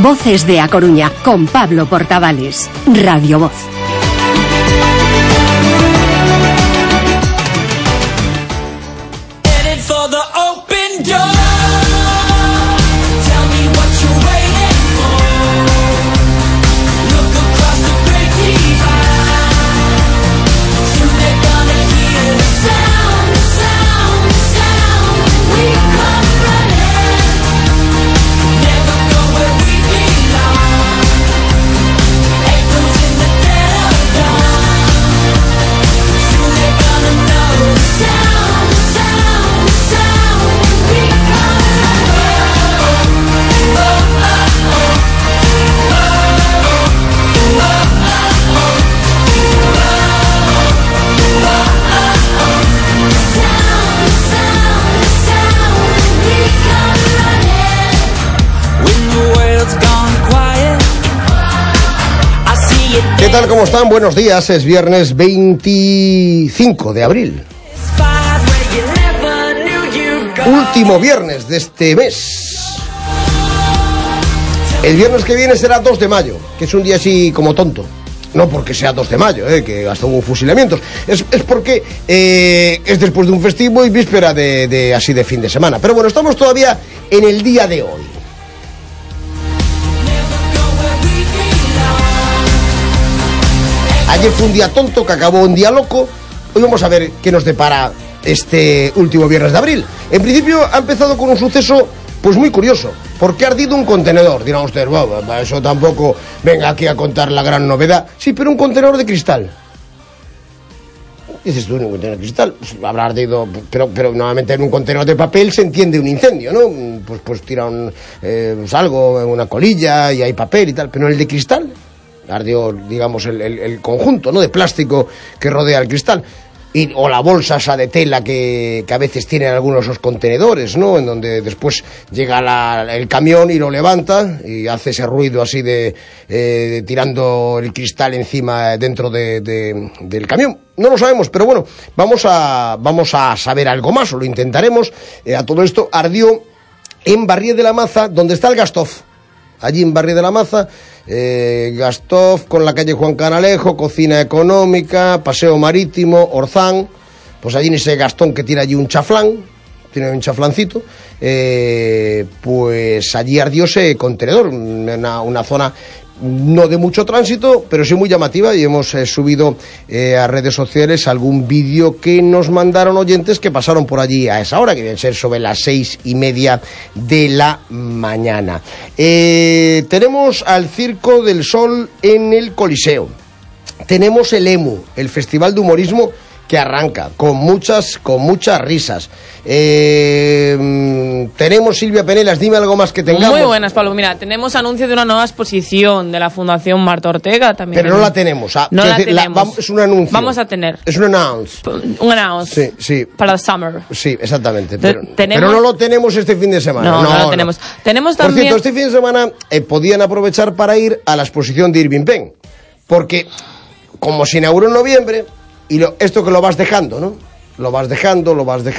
Voces de A Coruña, con Pablo Portavales. Radio Voz. ¿Qué tal? ¿Cómo están? Buenos días. Es viernes 25 de abril. Último viernes de este mes. El viernes que viene será 2 de mayo, que es un día así como tonto. No porque sea 2 de mayo, que hasta hubo fusilamientos. Es porque es después de un festivo y víspera de así de fin de semana. Pero bueno, estamos todavía en el día de hoy. Ayer fue un día tonto que acabó un día loco. Hoy vamos a ver qué nos depara este último viernes de abril. En principio ha empezado con un suceso pues muy curioso, porque ha ardido un contenedor. Dirán ustedes, bueno, eso tampoco venga aquí a contar la gran novedad. Sí, pero un contenedor de cristal. Dices tú, un contenedor de cristal, pues habrá ardido, pero normalmente en un contenedor de papel se entiende un incendio, ¿no? Pues tira algo, una colilla y hay papel y tal, pero en el de cristal ardió, digamos, el conjunto, ¿no?, de plástico que rodea el cristal. O la bolsa esa de tela que a veces tienen algunos de esos contenedores, ¿no?, en donde después llega el camión y lo levanta y hace ese ruido así de tirando el cristal encima dentro del camión. No lo sabemos, pero bueno, vamos a saber algo más, o lo intentaremos. A todo esto ardió en Barrié de la Maza, donde está el Gastov. Allí en Barrié de la Maza, Gastov con la calle Juan Canalejo, Cocina Económica, Paseo Marítimo, Orzán, pues allí en ese Gastón que tiene allí un chaflán, tiene un chaflancito, pues allí ardió ese contenedor, una zona no de mucho tránsito, pero sí muy llamativa, y hemos subido a redes sociales algún vídeo que nos mandaron oyentes que pasaron por allí a esa hora, que deben ser sobre las 6:30 de la mañana. Tenemos al Circo del Sol en el Coliseo. Tenemos el EMU, el Festival de Humorismo, que arranca con muchas risas. Tenemos, Silvia Penelas, dime algo más que tengamos. Muy buenas, Pablo. Mira, tenemos anuncio de una nueva exposición de la Fundación Marta Ortega también. Pero no la tenemos. No la tenemos. Es un anuncio. Vamos a tener. Es un announce. Un announce. Sí. Para el summer. Sí, exactamente. Pero no lo tenemos este fin de semana. No lo tenemos. Tenemos también... Por cierto, este fin de semana podían aprovechar para ir a la exposición de Irving Penn. Porque, como se inauguró en noviembre... Y esto que lo vas dejando, ¿no? Lo vas dejando.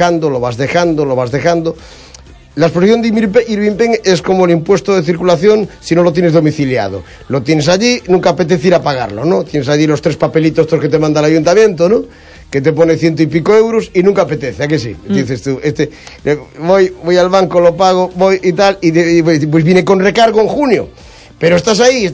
La exposición de Irving Penn es como el impuesto de circulación si no lo tienes domiciliado. Lo tienes allí, nunca apetece ir a pagarlo, ¿no? Tienes allí los 3 papelitos estos que te manda el ayuntamiento, ¿no?, que te pone 100 y pico euros y nunca apetece, ¿a que sí? Dices tú, voy al banco, lo pago, voy y tal, y pues viene con recargo en junio. Pero estás ahí.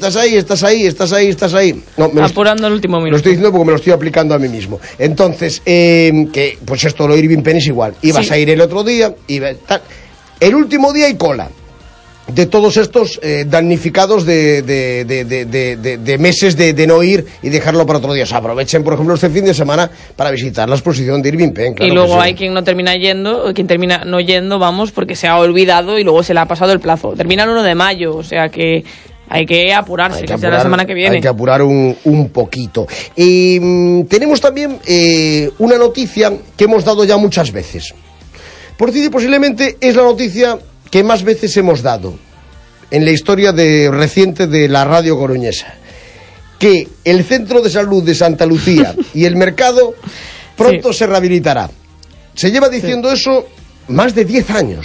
No, apurando el último minuto. Lo estoy diciendo porque me lo estoy aplicando a mí mismo. Entonces, que pues esto lo Irving Penn es igual. Ibas a ir el otro día, tal. El último día hay cola de todos estos damnificados de meses de no ir y dejarlo para otro día. O sea, aprovechen, por ejemplo, este fin de semana para visitar la exposición de Irving Penn. Claro, y luego hay quien no termina yendo, quien termina no yendo, porque se ha olvidado y luego se le ha pasado el plazo. Termina el 1 de mayo, o sea que... Hay que apurarse, que será la semana que viene. Hay que apurar un poquito. Tenemos también una noticia que hemos dado ya muchas veces. Por decir, posiblemente es la noticia que más veces hemos dado en la historia reciente de la radio coruñesa. Que el Centro de Salud de Santa Lucía y el mercado pronto se rehabilitará. Se lleva diciendo eso más de 10 años.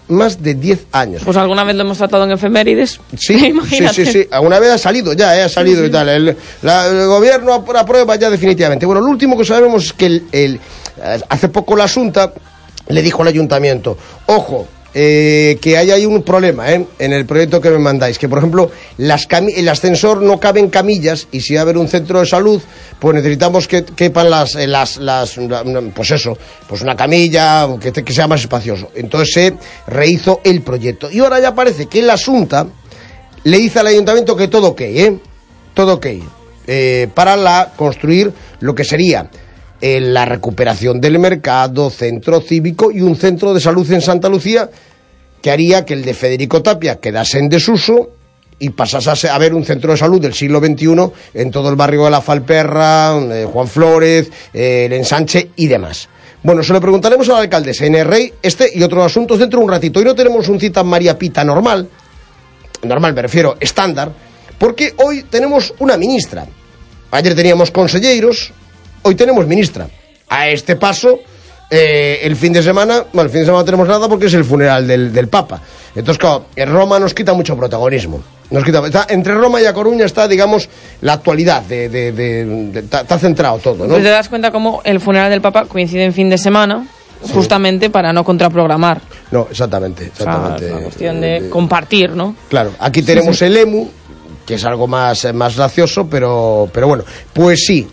más de 10 años. Pues alguna vez lo hemos tratado en efemérides. Sí, sí. Alguna vez ha salido ya, sí. Y tal. El gobierno aprueba ya definitivamente. Bueno, lo último que sabemos es que hace poco la Asunta le dijo al ayuntamiento, ojo, que hay ahí un problema en el proyecto que me mandáis, que por ejemplo el ascensor no cabe en camillas, y si va a haber un centro de salud, pues necesitamos que quepan pues eso, pues una camilla que sea más espacioso. Entonces se rehizo el proyecto, y ahora ya parece que la Asunta le dice al ayuntamiento que todo ok, todo ok, para construir lo que sería la recuperación del mercado, centro cívico y un centro de salud en Santa Lucía, que haría que el de Federico Tapia quedase en desuso y pasase a ver un centro de salud del siglo XXI en todo el barrio de La Falperra, Juan Flórez, el Ensanche y demás. Bueno, se lo preguntaremos a la alcaldesa Inés Rey, y otros asuntos dentro de un ratito. Hoy no tenemos un cita María Pita normal me refiero, estándar, porque hoy tenemos una ministra. Ayer teníamos conselleiros, hoy tenemos ministra. A este paso, el fin de semana no tenemos nada porque es el funeral del Papa. Entonces, claro, en Roma nos quita mucho protagonismo. Entre Roma y A Coruña está, digamos, la actualidad. Está centrado todo, ¿no? Pues te das cuenta cómo el funeral del Papa coincide en fin de semana, justamente para no contraprogramar. No, exactamente. O sea, es una cuestión de compartir, ¿no? Claro, aquí tenemos el EMU, que es algo más gracioso, pero bueno, pues sí.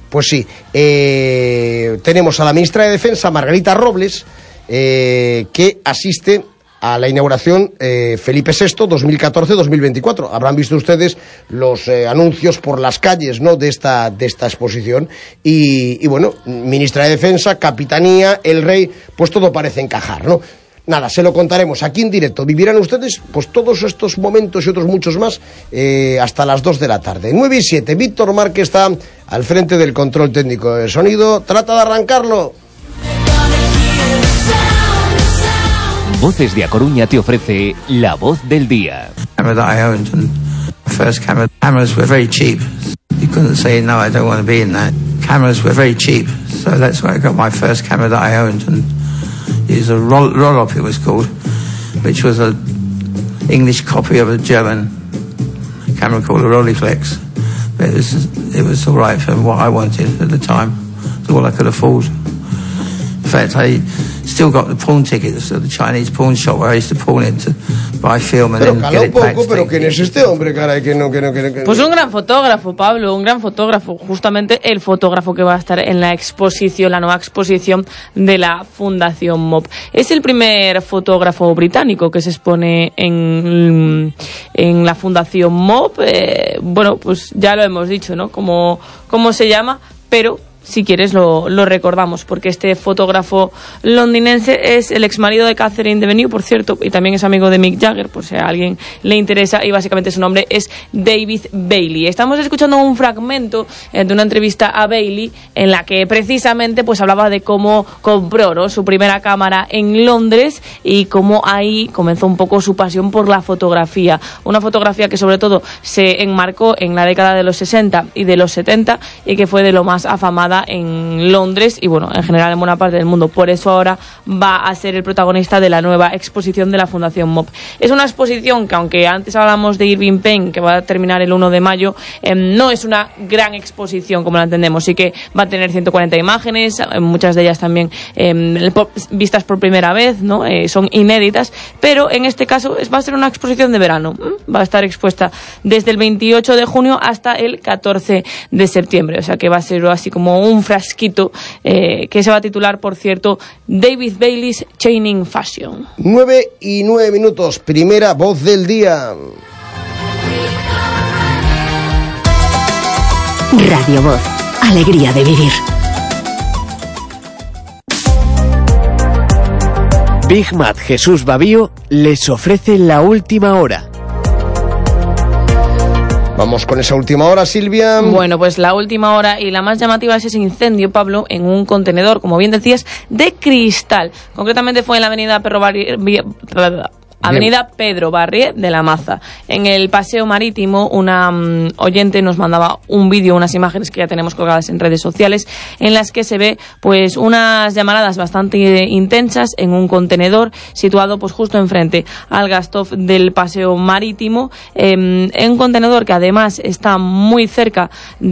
Tenemos a la ministra de Defensa, Margarita Robles, que asiste a la inauguración Felipe VI 2014-2024. Habrán visto ustedes los anuncios por las calles, ¿no?, de esta exposición, y bueno, ministra de Defensa, Capitanía, el Rey, pues todo parece encajar, ¿no? Nada, se lo contaremos aquí en directo. Vivirán ustedes pues todos estos momentos y otros muchos más hasta las 2 de la tarde. 9 y 7, Víctor Márquez está al frente del control técnico de sonido. Trata de arrancarlo. Voces de A Coruña te ofrece La Voz del Día. Cameras were very cheap. You couldn't say, no, I don't want to be in that. Cameras were very cheap. So that's where I got my first camera that I owned. And it was a Rollop, it was called, which was an English copy of a German camera called a Rolleiflex. But it was all right for what I wanted at the time. It's all I could afford. In fact, I still got the pawn tickets at the Chinese pawn shop where I used to pawn it to buy film and then get it back. Pero ¿quién es este hombre, caray? Que no. Pues un gran fotógrafo, Pablo, un gran fotógrafo. Justamente el fotógrafo que va a estar en la exposición, la nueva exposición de la Fundación MOP. Es el primer fotógrafo británico que se expone en la Fundación MOP. Bueno, pues ya lo hemos dicho, ¿no? Cómo se llama, pero si quieres lo recordamos, porque este fotógrafo londinense es el exmarido de Catherine Deneuve, por cierto, y también es amigo de Mick Jagger, por si a alguien le interesa, y básicamente su nombre es David Bailey. Estamos escuchando un fragmento de una entrevista a Bailey en la que precisamente pues hablaba de cómo compró, ¿no?, su primera cámara en Londres y cómo ahí comenzó un poco su pasión por la fotografía. Una fotografía que sobre todo se enmarcó en la década de los 60 y de los 70 y que fue de lo más afamada en Londres y bueno, en general en buena parte del mundo. Por eso ahora va a ser el protagonista de la nueva exposición de la Fundación MOP. Es una exposición que, aunque antes hablamos de Irving Penn, que va a terminar el 1 de mayo, no es una gran exposición como la entendemos. Sí que va a tener 140 imágenes, muchas de ellas también vistas por primera vez, ¿no? Son inéditas, pero en este caso va a ser una exposición de verano. Va a estar expuesta desde el 28 de junio hasta el 14 de septiembre, o sea que va a ser así como un frasquito que se va a titular, por cierto, David Bailey's Changing Fashion. 9 y 9 minutos, primera voz del día. Radio Voz, alegría de vivir. Big Mac Jesús Babío les ofrece la última hora. Vamos con esa última hora, Silvia. Bueno, pues la última hora y la más llamativa es ese incendio, Pablo, en un contenedor, como bien decías, de cristal. Concretamente fue en la avenida Avenida Pedro Barrié de la Maza. En el paseo marítimo, una oyente nos mandaba un vídeo, unas imágenes que ya tenemos colgadas en redes sociales, en las que se ve pues unas llamaradas bastante intensas en un contenedor situado pues justo enfrente al Gasthof del paseo marítimo, en un contenedor que además está muy cerca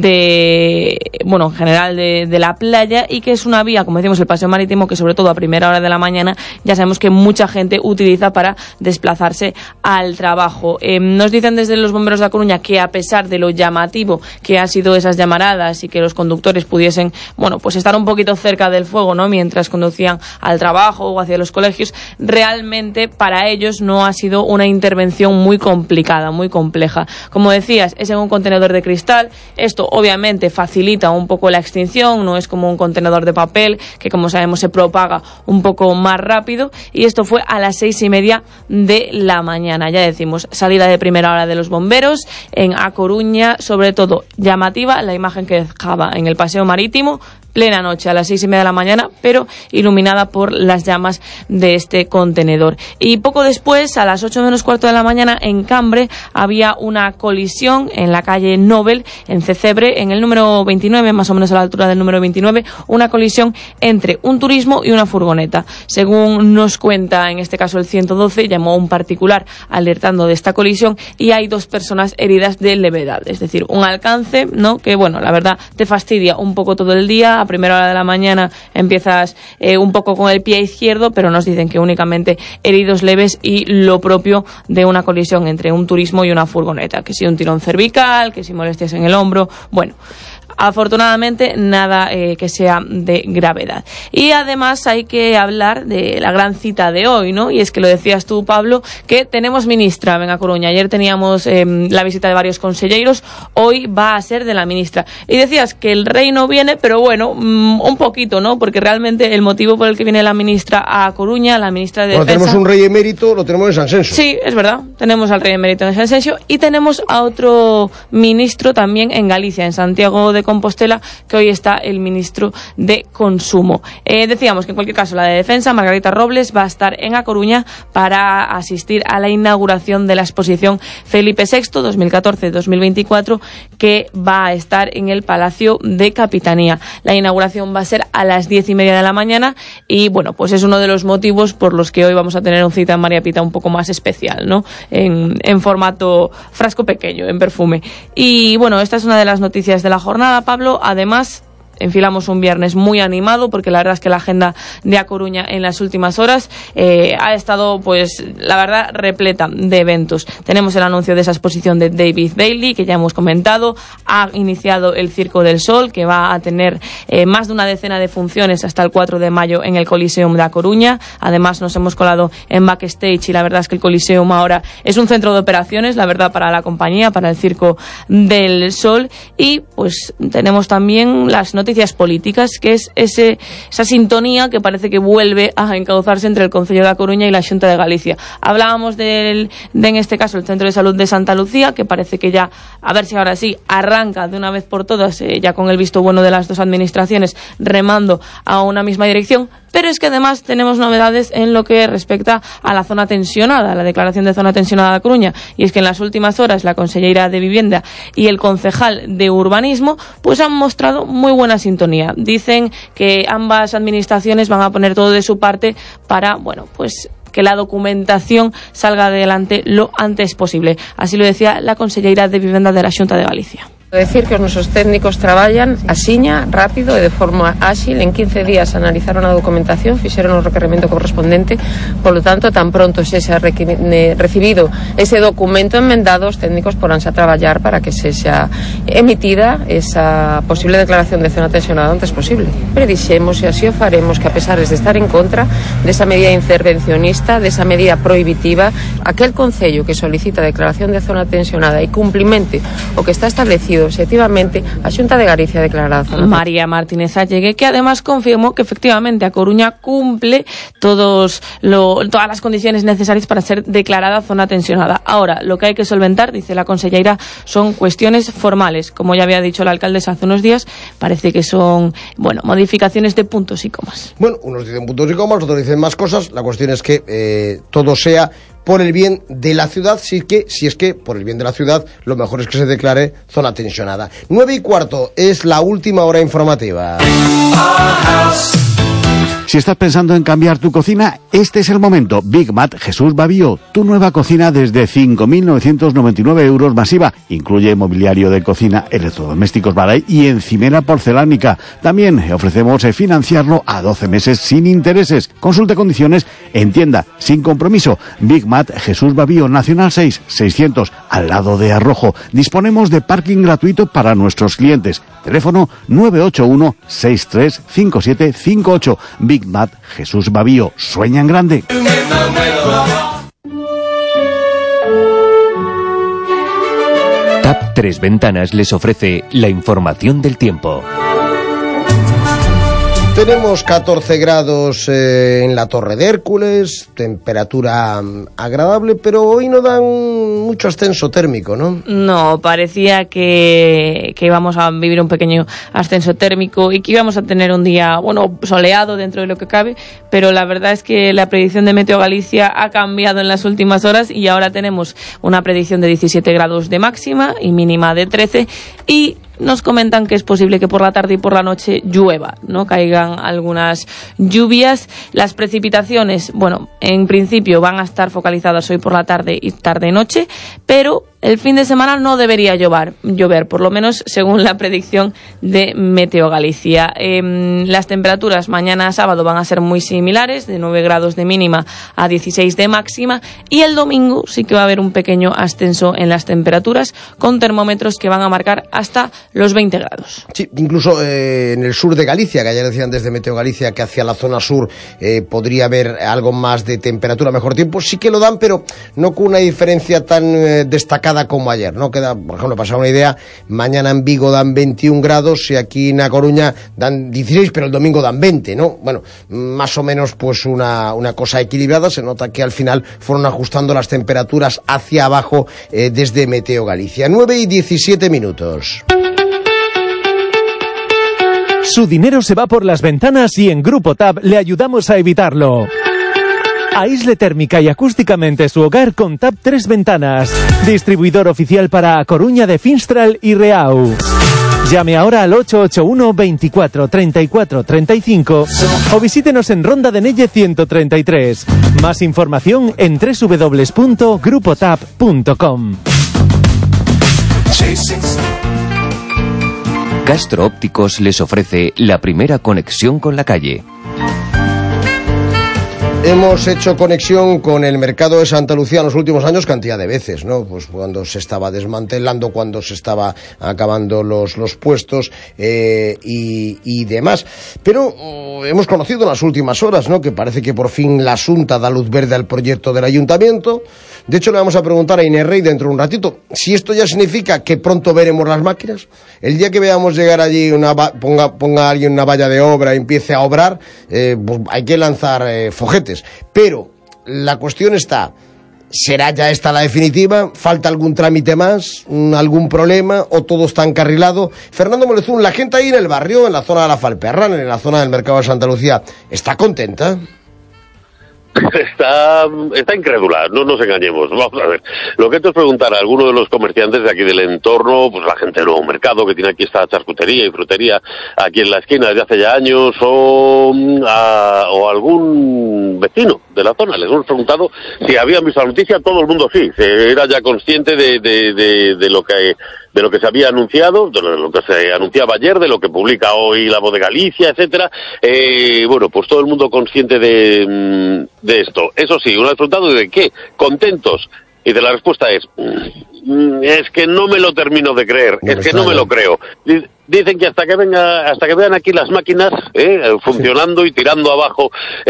de, bueno, en general de la playa, y que es una vía, como decimos, el paseo marítimo, que sobre todo a primera hora de la mañana ya sabemos que mucha gente utiliza para desplazarse al trabajo. Nos dicen desde los bomberos de A Coruña que, a pesar de lo llamativo que han sido esas llamaradas y que los conductores pudiesen, bueno, pues estar un poquito cerca del fuego, ¿no?, mientras conducían al trabajo o hacia los colegios, realmente para ellos no ha sido una intervención muy complicada, muy compleja. Como decías, es en un contenedor de cristal. Esto obviamente facilita un poco la extinción, no es como un contenedor de papel que, como sabemos, se propaga un poco más rápido, y esto fue a las 6:30 de la mañana. Ya decimos, salida de primera hora de los bomberos en A Coruña, sobre todo llamativa la imagen que dejaba en el paseo marítimo, plena noche, a las 6:30 de la mañana, pero iluminada por las llamas de este contenedor. Y poco después, a las 8 menos cuarto de la mañana, en Cambre, había una colisión en la calle Nobel, en Cecebre, en el número 29, más o menos a la altura del número 29, una colisión entre un turismo y una furgoneta. Según nos cuenta, en este caso, el 112, llamó a un particular alertando de esta colisión, y hay 2 personas heridas de levedad. Es decir, un alcance, ¿no?, que, bueno, la verdad, te fastidia un poco todo el día. A primera hora de la mañana empiezas un poco con el pie izquierdo, pero nos dicen que únicamente heridos leves, y lo propio de una colisión entre un turismo y una furgoneta, que si un tirón cervical, que si molestias en el hombro, bueno. Afortunadamente nada que sea de gravedad. Y además hay que hablar de la gran cita de hoy, ¿no? Y es que lo decías tú, Pablo, que tenemos ministra en A Coruña. Ayer teníamos la visita de varios conselleiros, hoy va a ser de la ministra. Y decías que el rey no viene, pero bueno, un poquito, ¿no? Porque realmente el motivo por el que viene la ministra a A Coruña, la ministra de Defensa... tenemos un rey emérito, lo tenemos en Sanxenxo. Sí, es verdad, tenemos al rey emérito en Sanxenxo, y tenemos a otro ministro también en Galicia, en Santiago de Compostela, que hoy está el ministro de Consumo. Decíamos que en cualquier caso la de Defensa, Margarita Robles, va a estar en A Coruña para asistir a la inauguración de la exposición Felipe VI 2014-2024, que va a estar en el Palacio de Capitanía. La inauguración va a ser a las 10:30 de la mañana, y bueno, pues es uno de los motivos por los que hoy vamos a tener un cita en María Pita un poco más especial, ¿no? En formato frasco pequeño, en perfume. Y bueno, esta es una de las noticias de la jornada, Pablo. Además, enfilamos un viernes muy animado, porque la verdad es que la agenda de A Coruña en las últimas horas ha estado, pues, la verdad, repleta de eventos. Tenemos el anuncio de esa exposición de David Bailey, que ya hemos comentado. Ha iniciado el Circo del Sol, que va a tener más de una decena de funciones hasta el 4 de mayo en el Coliseum de A Coruña. Además, nos hemos colado en backstage, y la verdad es que el Coliseum ahora es un centro de operaciones, la verdad, para la compañía, para el Circo del Sol. Y pues tenemos también las noticias políticas, que es esa sintonía que parece que vuelve a encauzarse entre el Concello de A Coruña y la Xunta de Galicia. Hablábamos de en este caso, el Centro de Salud de Santa Lucía, que parece que ya, a ver si ahora sí, arranca de una vez por todas, ya con el visto bueno de las 2 administraciones, remando a una misma dirección. Pero es que además tenemos novedades en lo que respecta a la zona tensionada, la declaración de zona tensionada de A Coruña, y es que en las últimas horas la consellera de Vivienda y el concejal de Urbanismo pues han mostrado muy buena sintonía. Dicen que ambas administraciones van a poner todo de su parte para, bueno, pues que la documentación salga adelante lo antes posible. Así lo decía la consellera de Vivienda de la Xunta de Galicia. Decir que os nosos técnicos traballan asiña, rápido e de forma áxil. En 15 días analizaron a documentación, fixeron o requerimento correspondente, polo tanto, tan pronto se xa recibido ese documento enmendado, os técnicos poránse a traballar para que se xa emitida esa posible declaración de zona tensionada antes posible. Predixemos, e así o faremos, que a pesar de estar en contra desa medida intervencionista, desa medida prohibitiva, aquel concello que solicita declaración de zona tensionada e cumplimente o que está establecido efectivamente, a Xunta de Galicia declarada zona. María Martínez Allegue, que además confirmó que efectivamente A Coruña cumple todas las condiciones necesarias para ser declarada zona tensionada. Ahora, lo que hay que solventar, dice la consellera, son cuestiones formales. Como ya había dicho la alcaldesa hace unos días, parece que son, bueno, modificaciones de puntos y comas. Bueno, unos dicen puntos y comas, otros dicen más cosas. La cuestión es que todo sea por el bien de la ciudad, si es que por el bien de la ciudad lo mejor es que se declare zona tensionada. 9:15 es la última hora informativa. Si estás pensando en cambiar tu cocina, este es el momento. Big Mat Jesús Bavío, tu nueva cocina desde 5.999 euros masiva. Incluye mobiliario de cocina, electrodomésticos Baray y encimera porcelánica. También ofrecemos financiarlo a 12 meses sin intereses. Consulte condiciones en tienda, sin compromiso. Big Mat Jesús Bavío, Nacional 6, 600, al lado de Arrojo. Disponemos de parking gratuito para nuestros clientes. Teléfono 981 635758. Big Mat Jesús Bavío, sueña en grande. TAP Tres Ventanas les ofrece la información del tiempo. Tenemos 14 grados en la Torre de Hércules, temperatura agradable, pero hoy no dan mucho ascenso térmico, ¿no? No, parecía que íbamos a vivir un pequeño ascenso térmico y que íbamos a tener un día, bueno, soleado dentro de lo que cabe, pero la verdad es que la predicción de Meteo Galicia ha cambiado en las últimas horas y ahora tenemos una predicción de 17 grados de máxima y mínima de 13 y nos comentan que es posible que por la tarde y por la noche llueva, ¿no? Caigan algunas lluvias. Las precipitaciones, bueno, en principio van a estar focalizadas hoy por la tarde y tarde-noche, pero el fin de semana no debería llover, por lo menos según la predicción de Meteo Galicia. Las temperaturas mañana sábado van a ser muy similares, de 9 grados de mínima a 16 de máxima, y el domingo sí que va a haber un pequeño ascenso en las temperaturas, con termómetros que van a marcar hasta los 20 grados. Sí, incluso en el sur de Galicia, que ayer decían desde Meteo Galicia que hacia la zona sur podría haber algo más de temperatura, mejor tiempo, sí que lo dan, pero no con una diferencia tan destacada como ayer, ¿no? Queda, por ejemplo, para una idea, mañana en Vigo dan 21 grados y aquí en A Coruña dan 16, pero el domingo dan 20, ¿no? Bueno, más o menos pues una cosa equilibrada. Se nota que al final fueron ajustando las temperaturas hacia abajo desde Meteo Galicia. 9:17. Su dinero se va por las ventanas y en Grupo TAP le ayudamos a evitarlo. Aísle térmica y acústicamente su hogar con TAP Tres Ventanas. Distribuidor oficial para A Coruña de Finstral y Reau. Llame ahora al 881 24 34 35 o visítenos en Ronda de Nelle 133. Más información en www.grupotap.com. Castro Ópticos les ofrece la primera conexión con la calle. Hemos hecho conexión con el mercado de Santa Lucía en los últimos años cantidad de veces, ¿no? Pues cuando se estaba desmantelando, cuando se estaba acabando los puestos y demás. Pero hemos conocido en las últimas horas, ¿no? Que parece que por fin la Xunta da luz verde al proyecto del ayuntamiento. De hecho, le vamos a preguntar a Inés Rey dentro de un ratito si esto ya significa que pronto veremos las máquinas. El día que veamos llegar allí, ponga alguien una valla de obra y empiece a obrar, pues hay que lanzar foguetes. Pero la cuestión está, ¿será ya esta la definitiva? ¿Falta algún trámite más? ¿Algún problema? ¿O todo está encarrilado? Fernando Molezún, la gente ahí en el barrio, en la zona de la Falperran, en la zona del mercado de Santa Lucía, ¿está contenta? Está incrédula, no nos engañemos. Vamos a ver, lo que esto es preguntar a alguno de los comerciantes de aquí del entorno, pues la gente del nuevo mercado que tiene aquí esta charcutería y frutería aquí en la esquina desde hace ya años, o algún vecino de la zona. Les hemos preguntado si habían visto la noticia. Todo el mundo sí, se era ya consciente de lo que se había anunciado, de lo que se anunciaba ayer, de lo que publica hoy La Voz de Galicia, etcétera. Bueno, pues todo el mundo consciente de esto. Eso sí, un resultado de ¿qué? Contentos. Y de la respuesta es que no me lo termino de creer, no me lo creo. Dicen que hasta que vean aquí las máquinas funcionando y tirando abajo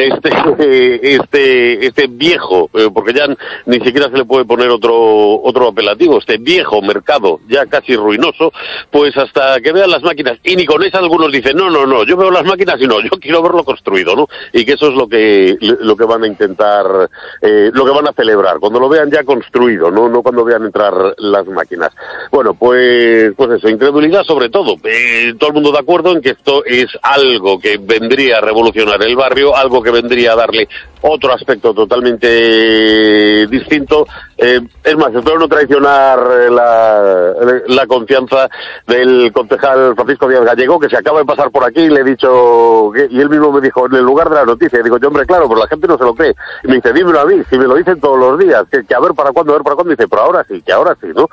este viejo, porque ya ni siquiera se le puede poner otro apelativo, este viejo mercado ya casi ruinoso, pues hasta que vean las máquinas. Y ni con eso algunos dicen, no, yo veo las máquinas y no, yo quiero verlo construido, ¿no? Y que eso es lo que van a intentar, lo que van a celebrar, cuando lo vean ya construido, no cuando vean entrar las máquinas. Bueno, pues eso, incredulidad sobre todo. Todo el mundo de acuerdo en que esto es algo que vendría a revolucionar el barrio, algo que vendría a darle otro aspecto totalmente distinto. Es más, espero no traicionar la confianza del concejal Francisco Díaz Gallego, que se acaba de pasar por aquí y le he dicho, y él mismo me dijo, en el lugar de la noticia, y digo yo, hombre, claro, pero la gente no se lo cree. Y me dice, dímelo a mí, si me lo dicen todos los días, que a ver para cuándo, dice, pero ahora sí, que ahora sí, ¿no?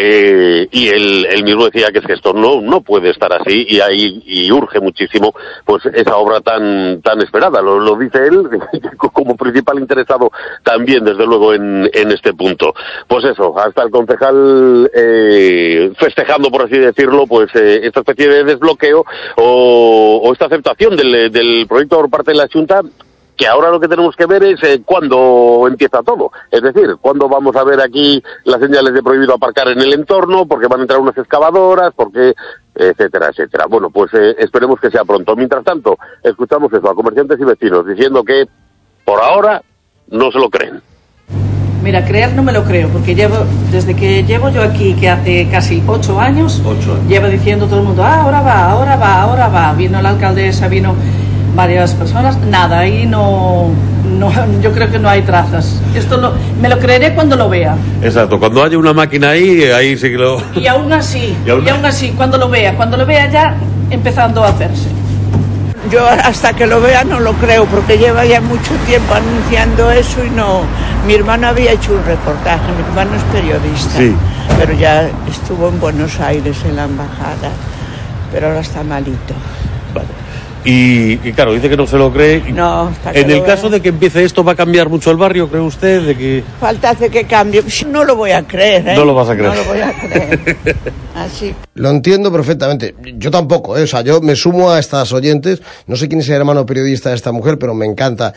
Y él mismo decía que es que esto no puede estar así, y urge muchísimo, pues, esa obra tan esperada. Lo dice él, como principal interesado también, desde luego, en este punto. Pues eso, hasta el concejal festejando, por así decirlo, pues esta especie de desbloqueo o esta aceptación del proyecto por parte de la Junta, que ahora lo que tenemos que ver es cuándo empieza todo. Es decir, cuándo vamos a ver aquí las señales de prohibido aparcar en el entorno, porque van a entrar unas excavadoras, porque etcétera, etcétera. Bueno, pues esperemos que sea pronto. Mientras tanto, escuchamos eso a comerciantes y vecinos diciendo que por ahora no se lo creen. Mira, creer no me lo creo, porque desde que llevo yo aquí, que hace casi 8 años, lleva diciendo todo el mundo, ahora va. Vino la alcaldesa, vino varias personas, nada, ahí no, yo creo que no hay trazas. Me lo creeré cuando lo vea. Exacto, cuando haya una máquina ahí sí que lo... Y aún así, cuando lo vea ya empezando a hacerse. Yo hasta que lo vea no lo creo, porque lleva ya mucho tiempo anunciando eso y no... Mi hermano había hecho un reportaje, mi hermano es periodista, sí, pero ya estuvo en Buenos Aires en la embajada, pero ahora está malito. Vale. Y claro, dice que no se lo cree. No, en el caso de que empiece esto, ¿va a cambiar mucho el barrio, cree usted? De que... Falta hace que cambie. No lo voy a creer, ¿eh? No lo vas a creer. No lo voy a creer. Así. Lo entiendo perfectamente. Yo tampoco, O sea, yo me sumo a estas oyentes. No sé quién es el hermano periodista de esta mujer, pero me encanta.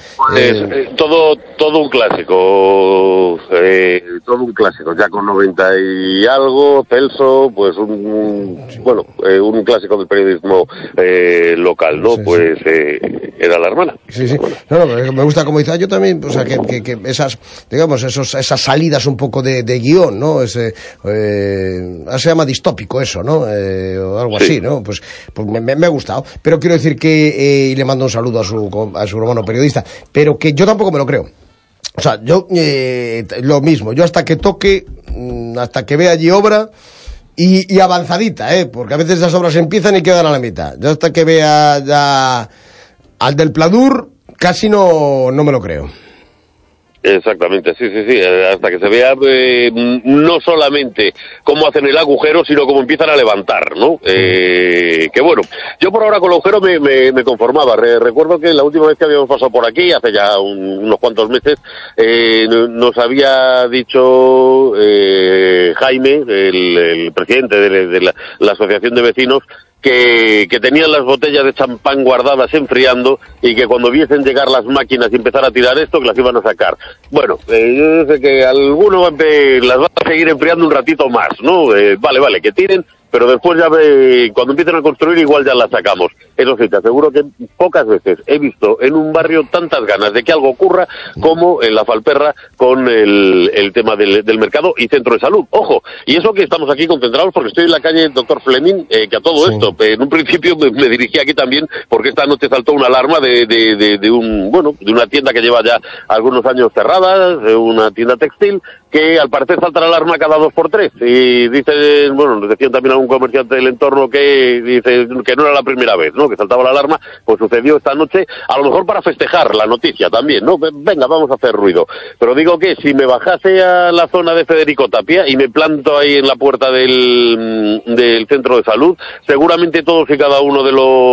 Todo un clásico. Todo un clásico. Ya con 90 y algo, Celso, pues un clásico del periodismo local, ¿no? Sí, pues era la hermana. Sí. No, me gusta como dice, yo también, o sea, que esas, digamos, esas salidas un poco de guión, ¿no? Se llama distópico eso, ¿no? O algo así, ¿no? Pues me ha gustado. Pero quiero decir que, y le mando un saludo a su hermano periodista, pero que yo tampoco me lo creo. O sea, yo, lo mismo, yo hasta que toque, hasta que vea allí obra, y avanzadita, porque a veces esas obras empiezan y quedan a la mitad. Yo hasta que vea ya al del Pladur, casi no me lo creo. Exactamente, sí, hasta que se vea no solamente cómo hacen el agujero, sino cómo empiezan a levantar, ¿no? Que bueno, yo por ahora con el agujero me conformaba. Recuerdo que la última vez que habíamos pasado por aquí, hace ya unos cuantos meses, nos había dicho Jaime, el presidente de la Asociación de Vecinos, que tenían las botellas de champán guardadas enfriando y que cuando viesen llegar las máquinas y empezar a tirar esto, que las iban a sacar. Bueno, yo sé que alguno las va a seguir enfriando un ratito más, ¿no? Vale, que tiren, pero después ya cuando empiecen a construir igual ya las sacamos. Eso sí, te aseguro que pocas veces he visto en un barrio tantas ganas de que algo ocurra como en La Falperra con el tema del mercado y centro de salud. Ojo, y eso que estamos aquí concentrados porque estoy en la calle Dr. Fleming, que a todo esto, en un principio me dirigí aquí también porque esta noche saltó una alarma de una tienda que lleva ya algunos años cerrada, una tienda textil, que al parecer salta la alarma cada 2x3 y dicen, nos decían también a un comerciante del entorno que dice que no era la primera vez, ¿no? Que saltaba la alarma, pues sucedió esta noche, a lo mejor para festejar la noticia también, ¿no? Venga, vamos a hacer ruido. Pero digo que si me bajase a la zona de Federico Tapia y me planto ahí en la puerta del centro de salud, seguramente todos y cada uno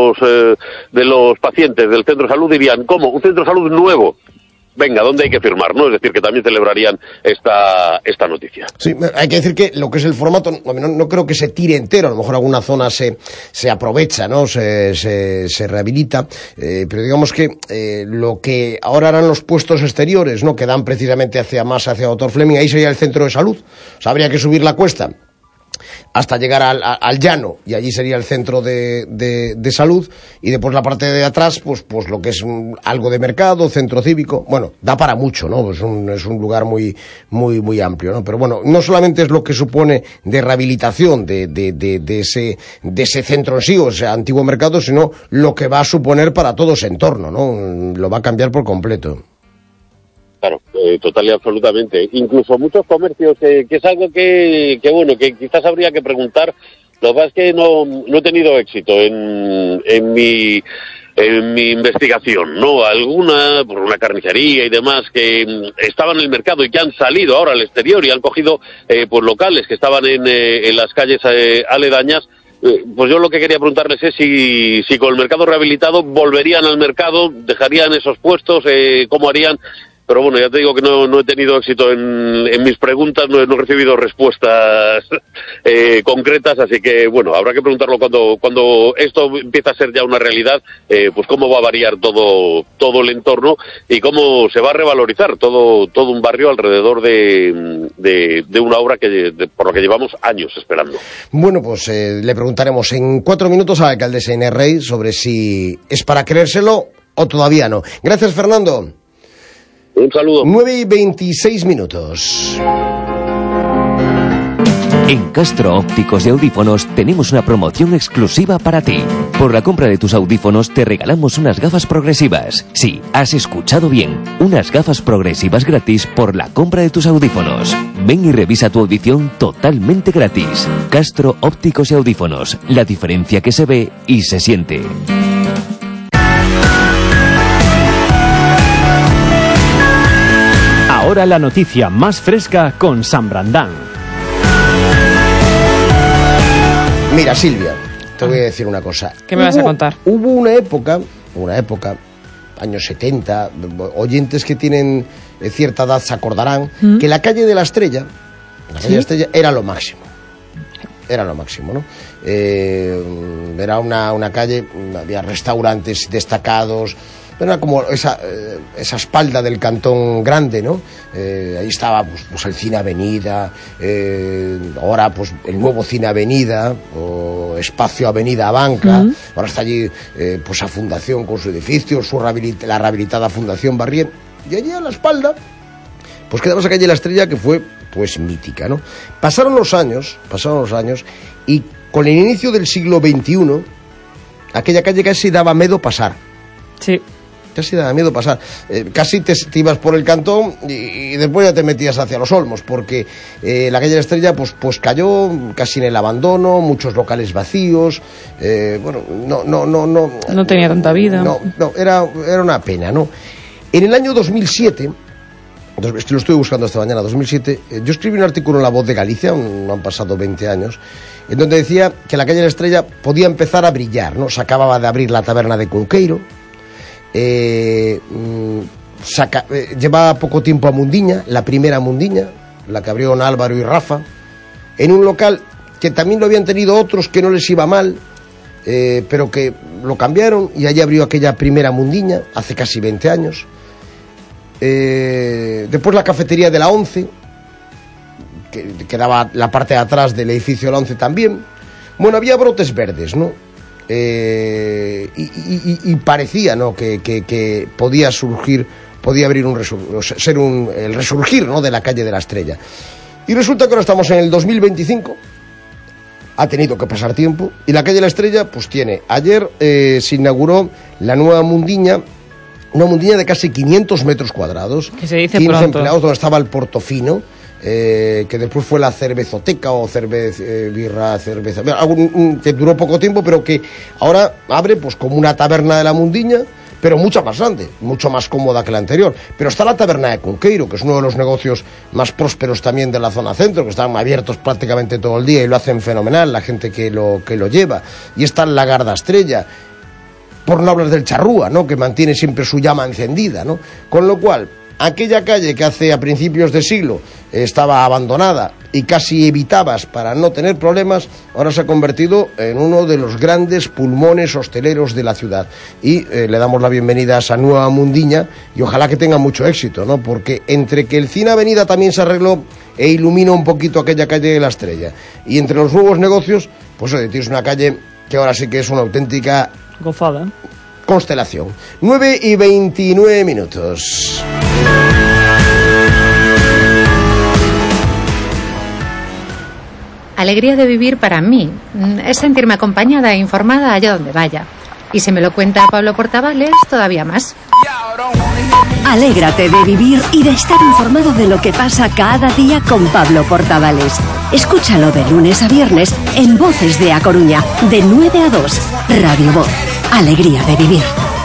de los pacientes del centro de salud dirían, ¿cómo? ¿Un centro de salud nuevo? Venga, ¿dónde hay que firmar? ¿No? Es decir, que también celebrarían esta noticia. Sí, hay que decir que lo que es el formato, no creo que se tire entero, a lo mejor alguna zona se aprovecha, ¿no? Se rehabilita, pero digamos que lo que ahora harán los puestos exteriores, ¿no? Que dan precisamente hacia Dr. Fleming, ahí sería el centro de salud. O sea, habría que subir la cuesta hasta llegar al llano, y allí sería el centro de salud, y después la parte de atrás, pues lo que es algo de mercado, centro cívico. Bueno, da para mucho, ¿no? Es un lugar muy amplio, ¿no? Pero bueno, no solamente es lo que supone de rehabilitación de ese centro en sí, o sea, antiguo mercado, sino lo que va a suponer para todo ese entorno, ¿no? Lo va a cambiar por completo. Claro, total y absolutamente. Incluso muchos comercios, que es algo que bueno, que quizás habría que preguntar. Lo que pasa es que no he tenido éxito en mi investigación, ¿no? Alguna, por una carnicería y demás, que estaban en el mercado y que han salido ahora al exterior y han cogido pues locales que estaban en las calles aledañas. Pues yo lo que quería preguntarles es si con el mercado rehabilitado volverían al mercado, dejarían esos puestos, cómo harían. Pero bueno, ya te digo que no he tenido éxito en mis preguntas, no he recibido respuestas concretas, así que bueno, habrá que preguntarlo cuando esto empiece a ser ya una realidad, pues cómo va a variar todo el entorno y cómo se va a revalorizar todo un barrio alrededor de una obra por la que llevamos años esperando. Bueno, pues le preguntaremos en 4 minutos a la alcaldesa Inés Rey sobre si es para creérselo o todavía no. Gracias, Fernando. Un saludo. 9:26. En Castro Ópticos y Audífonos tenemos una promoción exclusiva para ti. Por la compra de tus audífonos te regalamos unas gafas progresivas. Sí, has escuchado bien. Unas gafas progresivas gratis por la compra de tus audífonos. Ven y revisa tu audición totalmente gratis. Castro Ópticos y Audífonos. La diferencia que se ve y se siente. Ahora la noticia más fresca con San Brandán. Mira, Silvia, te voy a decir una cosa. ¿Qué me vas a contar? Hubo una época, años 70, oyentes que tienen cierta edad se acordarán, que la calle de la Estrella, era lo máximo. Era lo máximo, ¿no? Era una calle, había restaurantes destacados. Era como esa espalda del Cantón Grande, ¿no? Ahí estaba pues el Cine Avenida, ahora pues el nuevo Cine Avenida, o Espacio Avenida Banca, ahora está allí pues a Fundación con su edificio, la rehabilitada Fundación Barrién, y allí a la espalda pues quedaba esa calle La Estrella que fue pues mítica, ¿no? Pasaron los años, y con el inicio del siglo XXI, aquella calle casi daba miedo pasar. Sí. Casi daba miedo pasar. Casi te ibas por el Cantón y después ya te metías hacia los Olmos, porque la calle de la Estrella pues cayó casi en el abandono, muchos locales vacíos, bueno, no tenía tanta vida. No, era una pena, ¿no? En el año 2007, lo estoy buscando esta mañana, 2007, yo escribí un artículo en La Voz de Galicia, no han pasado 20 años, en donde decía que la calle de la Estrella podía empezar a brillar, ¿no? Se acababa de abrir la taberna de Cunqueiro, llevaba poco tiempo a Mundiña, la primera Mundiña, la que abrieron Álvaro y Rafa, en un local que también lo habían tenido otros que no les iba mal, pero que lo cambiaron, y allí abrió aquella primera Mundiña hace casi 20 años. Después la cafetería de la 11, que quedaba la parte de atrás del edificio de la 11 también. Bueno, había brotes verdes, ¿no? Y parecía, ¿no?, que podía surgir, podía abrir el resurgir, ¿no?, de la calle de la Estrella. Y resulta que ahora estamos en el 2025, ha tenido que pasar tiempo, y la calle de la Estrella pues tiene, ayer se inauguró la nueva Mundiña, una Mundiña de casi 500 metros cuadrados, que se dice 15 pronto. empleados, donde estaba el Portofino, que después fue la cervezoteca o birra, cerveza, que duró poco tiempo, pero que ahora abre pues como una taberna de la Mundiña, pero mucho más grande, mucho más cómoda que la anterior. Pero está la taberna de Cunqueiro, que es uno de los negocios más prósperos también de la zona centro, que están abiertos prácticamente todo el día y lo hacen fenomenal la gente que lo lleva. Y está la Garda Estrella, por no hablar del Charrúa, ¿no?, que mantiene siempre su llama encendida, ¿no? Con lo cual, aquella calle que hace a principios de siglo estaba abandonada y casi evitabas para no tener problemas, ahora se ha convertido en uno de los grandes pulmones hosteleros de la ciudad. Y le damos la bienvenida a esa nueva Mundiña y ojalá que tenga mucho éxito, ¿no? Porque entre que el Cine Avenida también se arregló e ilumina un poquito aquella calle de la Estrella. Y entre los nuevos negocios, pues tienes una calle que ahora sí que es una auténtica gozada, constelación. 9:29. Alegría de vivir para mí es sentirme acompañada e informada allá donde vaya. Y si me lo cuenta Pablo Portavales, todavía más. Alégrate de vivir y de estar informado de lo que pasa cada día con Pablo Portavales. Escúchalo de lunes a viernes en Voces de A Coruña, de 9 a 2. Radio Voz. Alegría de vivir.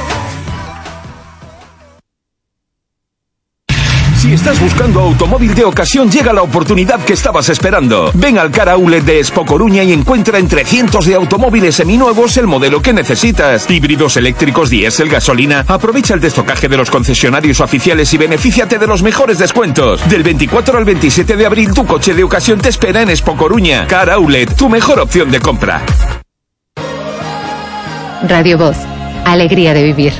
Si estás buscando automóvil de ocasión, llega la oportunidad que estabas esperando. Ven al Car Outlet de Expo Coruña y encuentra entre cientos de automóviles seminuevos el modelo que necesitas. Híbridos, eléctricos, diésel, gasolina. Aprovecha el destocaje de los concesionarios oficiales y benefíciate de los mejores descuentos. Del 24 al 27 de abril, tu coche de ocasión te espera en Expo Coruña. Car Outlet, tu mejor opción de compra. Radio Voz. Alegría de vivir.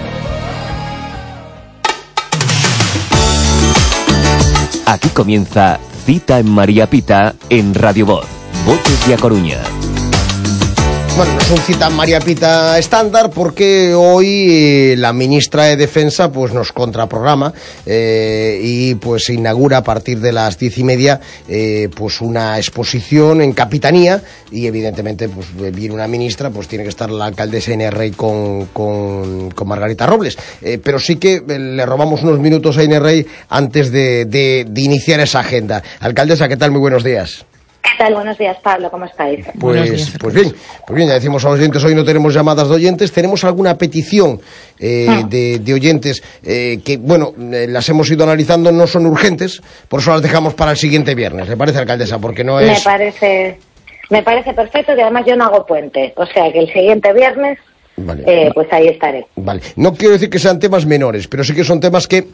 Aquí comienza Cita en María Pita en Radio Voz, Voces de A Coruña. Bueno, no es un Cita en María Pita estándar porque hoy la ministra de Defensa pues nos contraprograma y pues se inaugura a partir de las 10:30 pues una exposición en Capitanía y evidentemente pues viene una ministra, pues tiene que estar la alcaldesa Inés Rey con Margarita Robles, pero sí que le robamos unos minutos a Inés Rey antes de iniciar esa agenda. Alcaldesa, ¿qué tal? Muy buenos días. ¿Qué tal? Buenos días, Pablo, ¿cómo estáis? Pues bien, ya decimos a los oyentes, hoy no tenemos llamadas de oyentes, tenemos alguna petición de oyentes que, bueno, las hemos ido analizando, no son urgentes, por eso las dejamos para el siguiente viernes, ¿le parece, alcaldesa? Porque no es... Me parece perfecto y además yo no hago puente, o sea que el siguiente viernes... Vale. Pues ahí estaré. Vale. No quiero decir que sean temas menores, pero sí que son temas que,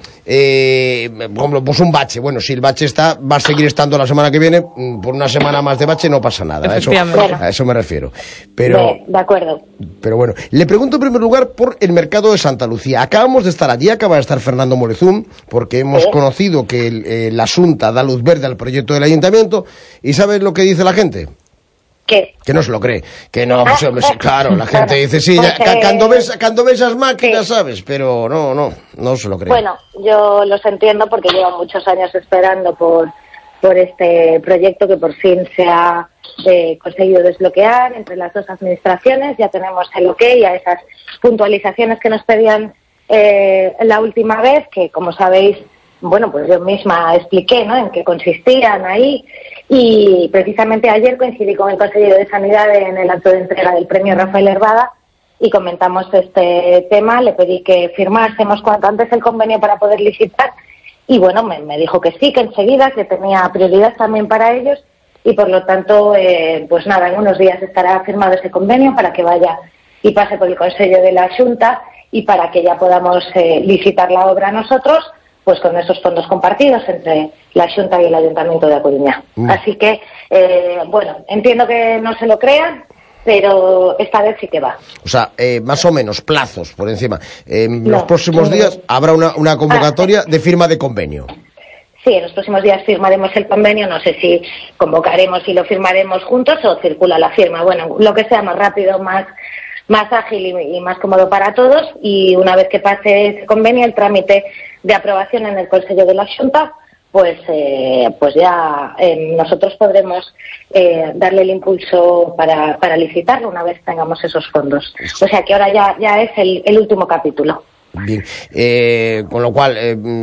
como pues un bache. Bueno, si el bache está, va a seguir estando la semana que viene. Por una semana más de bache no pasa nada. A eso me refiero. Pero, de acuerdo. Pero bueno, le pregunto en primer lugar por el mercado de Santa Lucía. Acabamos de estar allí, acaba de estar Fernando Morezún, porque hemos conocido que la Xunta da luz verde al proyecto del ayuntamiento. ¿Y sabes lo que dice la gente? ¿Qué? Que no se lo cree, que no, pues, hombre, claro, la gente dice, sí, ya, cuando ves esas máquinas, sí, sabes, pero no se lo cree. Bueno, yo los entiendo porque llevo muchos años esperando por este proyecto que por fin se ha conseguido desbloquear entre las dos administraciones, ya tenemos el ok a esas puntualizaciones que nos pedían la última vez, que como sabéis, bueno, pues yo misma expliqué, ¿no?, en qué consistían ahí. Y precisamente ayer coincidí con el consejero de Sanidad en el acto de entrega del premio Rafael Hervada y comentamos este tema. Le pedí que firmásemos cuanto antes el convenio para poder licitar y bueno, me dijo que sí, que enseguida, que tenía prioridad también para ellos y por lo tanto, pues nada, en unos días estará firmado ese convenio para que vaya y pase por el Consejo de la Xunta y para que ya podamos licitar la obra nosotros, pues con esos fondos compartidos entre la Xunta y el Ayuntamiento de A Coruña. Así que, bueno, entiendo que no se lo crean, pero esta vez sí que va. O sea, más o menos, plazos por encima. Los próximos días habrá una convocatoria de firma de convenio. Sí, en los próximos días firmaremos el convenio, no sé si convocaremos y lo firmaremos juntos o circula la firma. Bueno, lo que sea más rápido, más ágil y más cómodo para todos, y una vez que pase ese convenio, el trámite de aprobación en el Consejo de la Xunta, pues ya nosotros podremos darle el impulso para licitarlo una vez tengamos esos fondos. O sea que ahora ya es el último capítulo. Bien, con lo cual,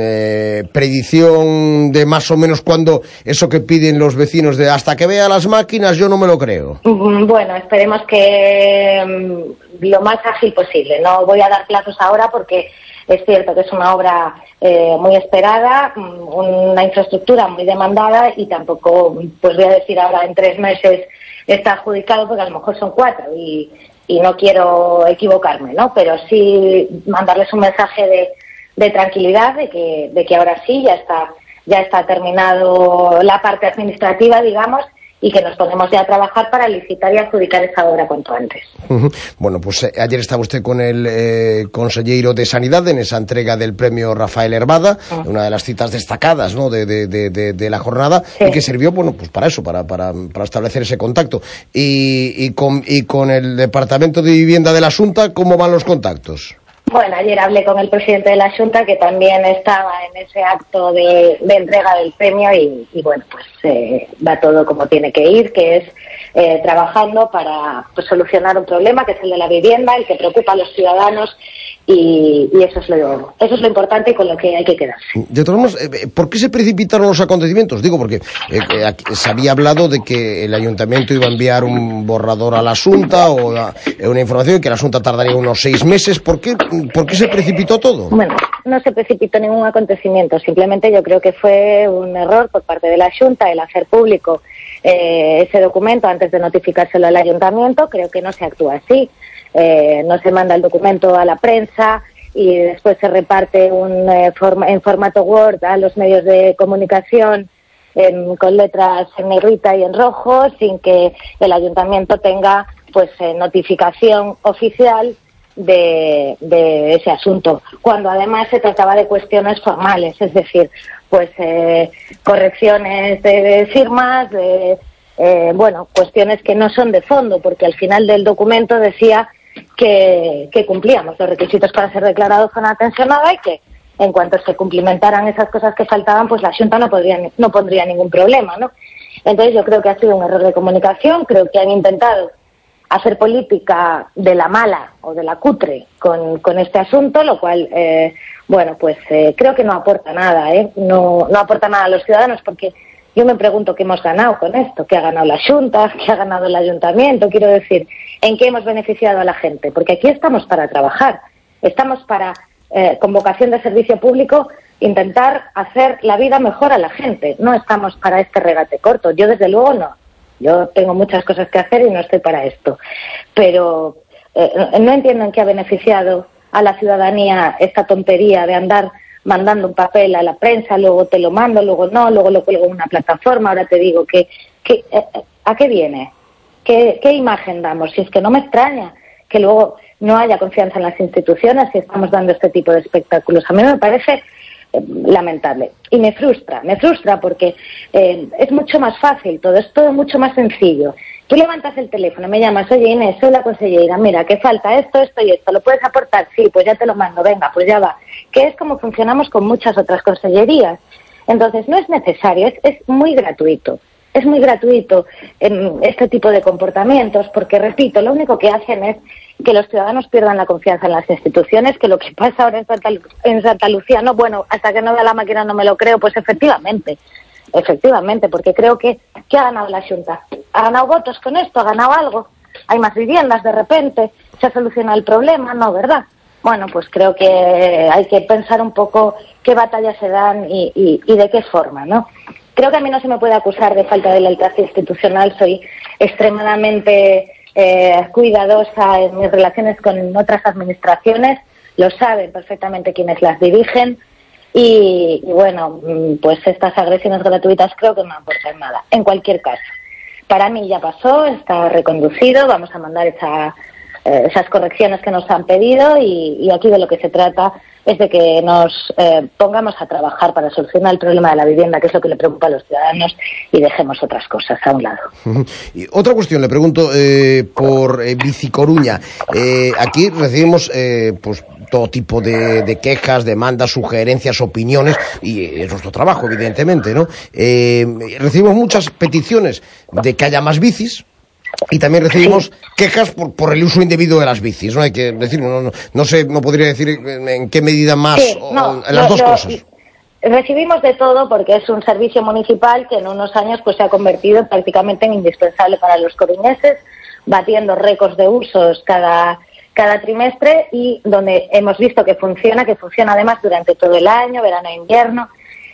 predicción de más o menos cuándo eso que piden los vecinos de hasta que vea las máquinas, yo no me lo creo. Bueno, esperemos que lo más ágil posible. No voy a dar plazos ahora porque es cierto que es una obra muy esperada, una infraestructura muy demandada y tampoco, pues voy a decir ahora en 3 meses está adjudicado porque a lo mejor son 4 y no quiero equivocarme, ¿no? Pero sí mandarles un mensaje de tranquilidad, de que ahora sí ya está terminado la parte administrativa, digamos, y que nos ponemos ya a trabajar para licitar y adjudicar esa obra cuanto antes. Bueno, pues ayer estaba usted con el consellero de Sanidad en esa entrega del premio Rafael Herbada, una de las citas destacadas, ¿no?, de la jornada, y que sirvió, bueno, pues para eso, para establecer ese contacto. Y con el Departamento de Vivienda de la Xunta, ¿cómo van los contactos? Bueno, ayer hablé con el presidente de la Xunta, que también estaba en ese acto de entrega del premio, y bueno, pues va todo como tiene que ir, que es trabajando para solucionar un problema, que es el de la vivienda, el que preocupa a los ciudadanos, y eso es lo importante y con lo que hay que quedarse. De todos modos, ¿por qué se precipitaron los acontecimientos? Digo, porque se había hablado de que el ayuntamiento iba a enviar un borrador a la Xunta o una información, que la Xunta tardaría unos 6 meses. ¿Por qué se precipitó todo? Bueno, no se precipitó ningún acontecimiento, simplemente yo creo que fue un error por parte de la Xunta el hacer público ese documento antes de notificárselo al ayuntamiento. Creo que no se actúa así. No se manda el documento a la prensa y después se reparte en formato Word a los medios de comunicación con letras en negrita y en rojo, sin que el ayuntamiento tenga notificación oficial de ese asunto, cuando además se trataba de cuestiones formales, es decir, correcciones de firmas, cuestiones que no son de fondo, porque al final del documento decía que cumplíamos los requisitos para ser declarado zona tensionada y que en cuanto se cumplimentaran esas cosas que faltaban, pues la Xunta no pondría ningún problema, ¿no? Entonces yo creo que ha sido un error de comunicación, creo que han intentado hacer política de la mala o de la cutre con este asunto, lo cual, creo que no aporta nada, no aporta nada a los ciudadanos, porque yo me pregunto qué hemos ganado con esto, qué ha ganado la Xunta, qué ha ganado el ayuntamiento, quiero decir, en qué hemos beneficiado a la gente, porque aquí estamos para trabajar, estamos para, con vocación de servicio público, intentar hacer la vida mejor a la gente, no estamos para este regate corto, yo desde luego no, yo tengo muchas cosas que hacer y no estoy para esto, pero no entiendo en qué ha beneficiado a la ciudadanía esta tontería de andar mandando un papel a la prensa, luego te lo mando, luego no, luego lo cuelgo en una plataforma, ahora te digo ¿a qué viene? ¿Qué imagen damos? Si es que no me extraña que luego no haya confianza en las instituciones si estamos dando este tipo de espectáculos. A mí me parece lamentable y me frustra porque es mucho más fácil, todo es todo mucho más sencillo. Tú levantas el teléfono, me llamas, oye Inés, soy la consellera, mira, que falta esto y esto, ¿lo puedes aportar? Sí, pues ya te lo mando, venga, pues ya va. Que es como funcionamos con muchas otras consellerías. Entonces no es necesario, es muy gratuito. Es muy gratuito este tipo de comportamientos porque, repito, lo único que hacen es que los ciudadanos pierdan la confianza en las instituciones, que lo que pasa ahora en Santa Lucía, no, bueno, hasta que no vea la máquina no me lo creo, pues efectivamente, porque creo que ¿qué ha ganado la Xunta? ¿Ha ganado votos con esto? ¿Ha ganado algo? ¿Hay más viviendas de repente? ¿Se ha solucionado el problema? No, ¿verdad? Bueno, pues creo que hay que pensar un poco qué batallas se dan y de qué forma, ¿no? Creo que a mí no se me puede acusar de falta de lealtad institucional, soy extremadamente cuidadosa en mis relaciones con otras administraciones, lo saben perfectamente quienes las dirigen y bueno, pues estas agresiones gratuitas creo que no aportan nada. En cualquier caso, para mí ya pasó, está reconducido, vamos a mandar esas correcciones que nos han pedido y aquí de lo que se trata es de que nos pongamos a trabajar para solucionar el problema de la vivienda, que es lo que le preocupa a los ciudadanos, y dejemos otras cosas a un lado. Y otra cuestión, le pregunto por Bicicoruña. Aquí recibimos todo tipo de quejas, demandas, sugerencias, opiniones, y es nuestro trabajo, evidentemente, ¿no? Recibimos muchas peticiones de que haya más bicis, y también recibimos quejas por el uso indebido de las bicis, ¿no? Hay que decir, no sé, no podría decir en qué medida más, en las dos cosas. Recibimos de todo porque es un servicio municipal que en unos años pues se ha convertido prácticamente en indispensable para los coruñeses, batiendo récords de usos cada trimestre y donde hemos visto que funciona además durante todo el año, verano e invierno.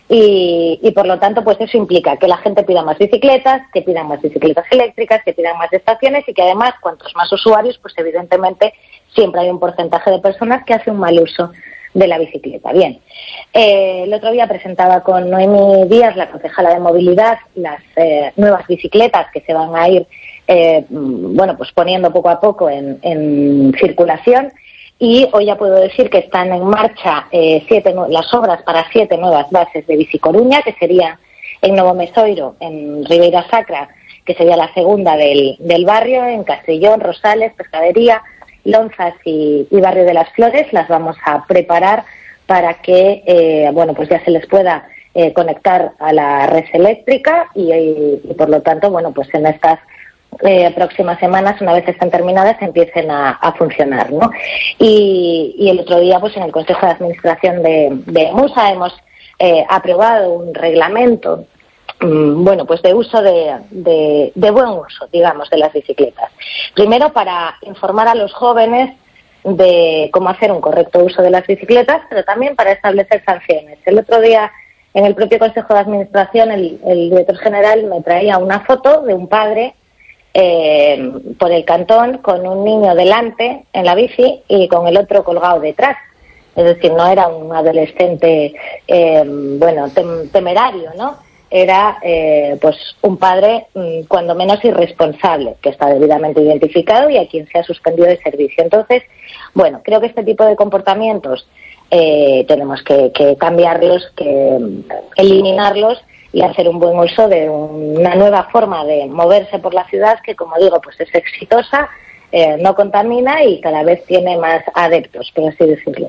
Y por lo tanto, pues eso implica que la gente pida más bicicletas, que pidan más bicicletas eléctricas, que pidan más estaciones y que además, cuantos más usuarios, pues evidentemente siempre hay un porcentaje de personas que hace un mal uso de la bicicleta. Bien, el otro día presentaba con Noemí Díaz, la concejala de movilidad, las nuevas bicicletas que se van a ir pues poniendo poco a poco en circulación, y hoy ya puedo decir que están en marcha las obras para 7 nuevas bases de Bicicoruña, que serían en Novo Mesoiro, en Ribeira Sacra, que sería la segunda del barrio, en Castellón, Rosales, Pescadería, Lonzas y Barrio de las Flores. Las vamos a preparar para que pues ya se les pueda conectar a la red eléctrica y por lo tanto, pues en estas próximas semanas, una vez estén terminadas, empiecen a funcionar, ¿no? Y el otro día, pues en el Consejo de Administración de Musa hemos aprobado un reglamento de uso de buen uso, digamos, de las bicicletas. Primero, para informar a los jóvenes de cómo hacer un correcto uso de las bicicletas, pero también para establecer sanciones. El otro día, en el propio Consejo de Administración, el director general me traía una foto de un padre por el cantón con un niño delante en la bici y con el otro colgado detrás. Es decir, no era un adolescente temerario, ¿no? Era un padre cuando menos irresponsable, que está debidamente identificado y a quien se ha suspendido de servicio. Entonces, creo que este tipo de comportamientos tenemos que cambiarlos, que eliminarlos y hacer un buen uso de una nueva forma de moverse por la ciudad que, como digo, pues es exitosa, no contamina y cada vez tiene más adeptos, por así decirlo.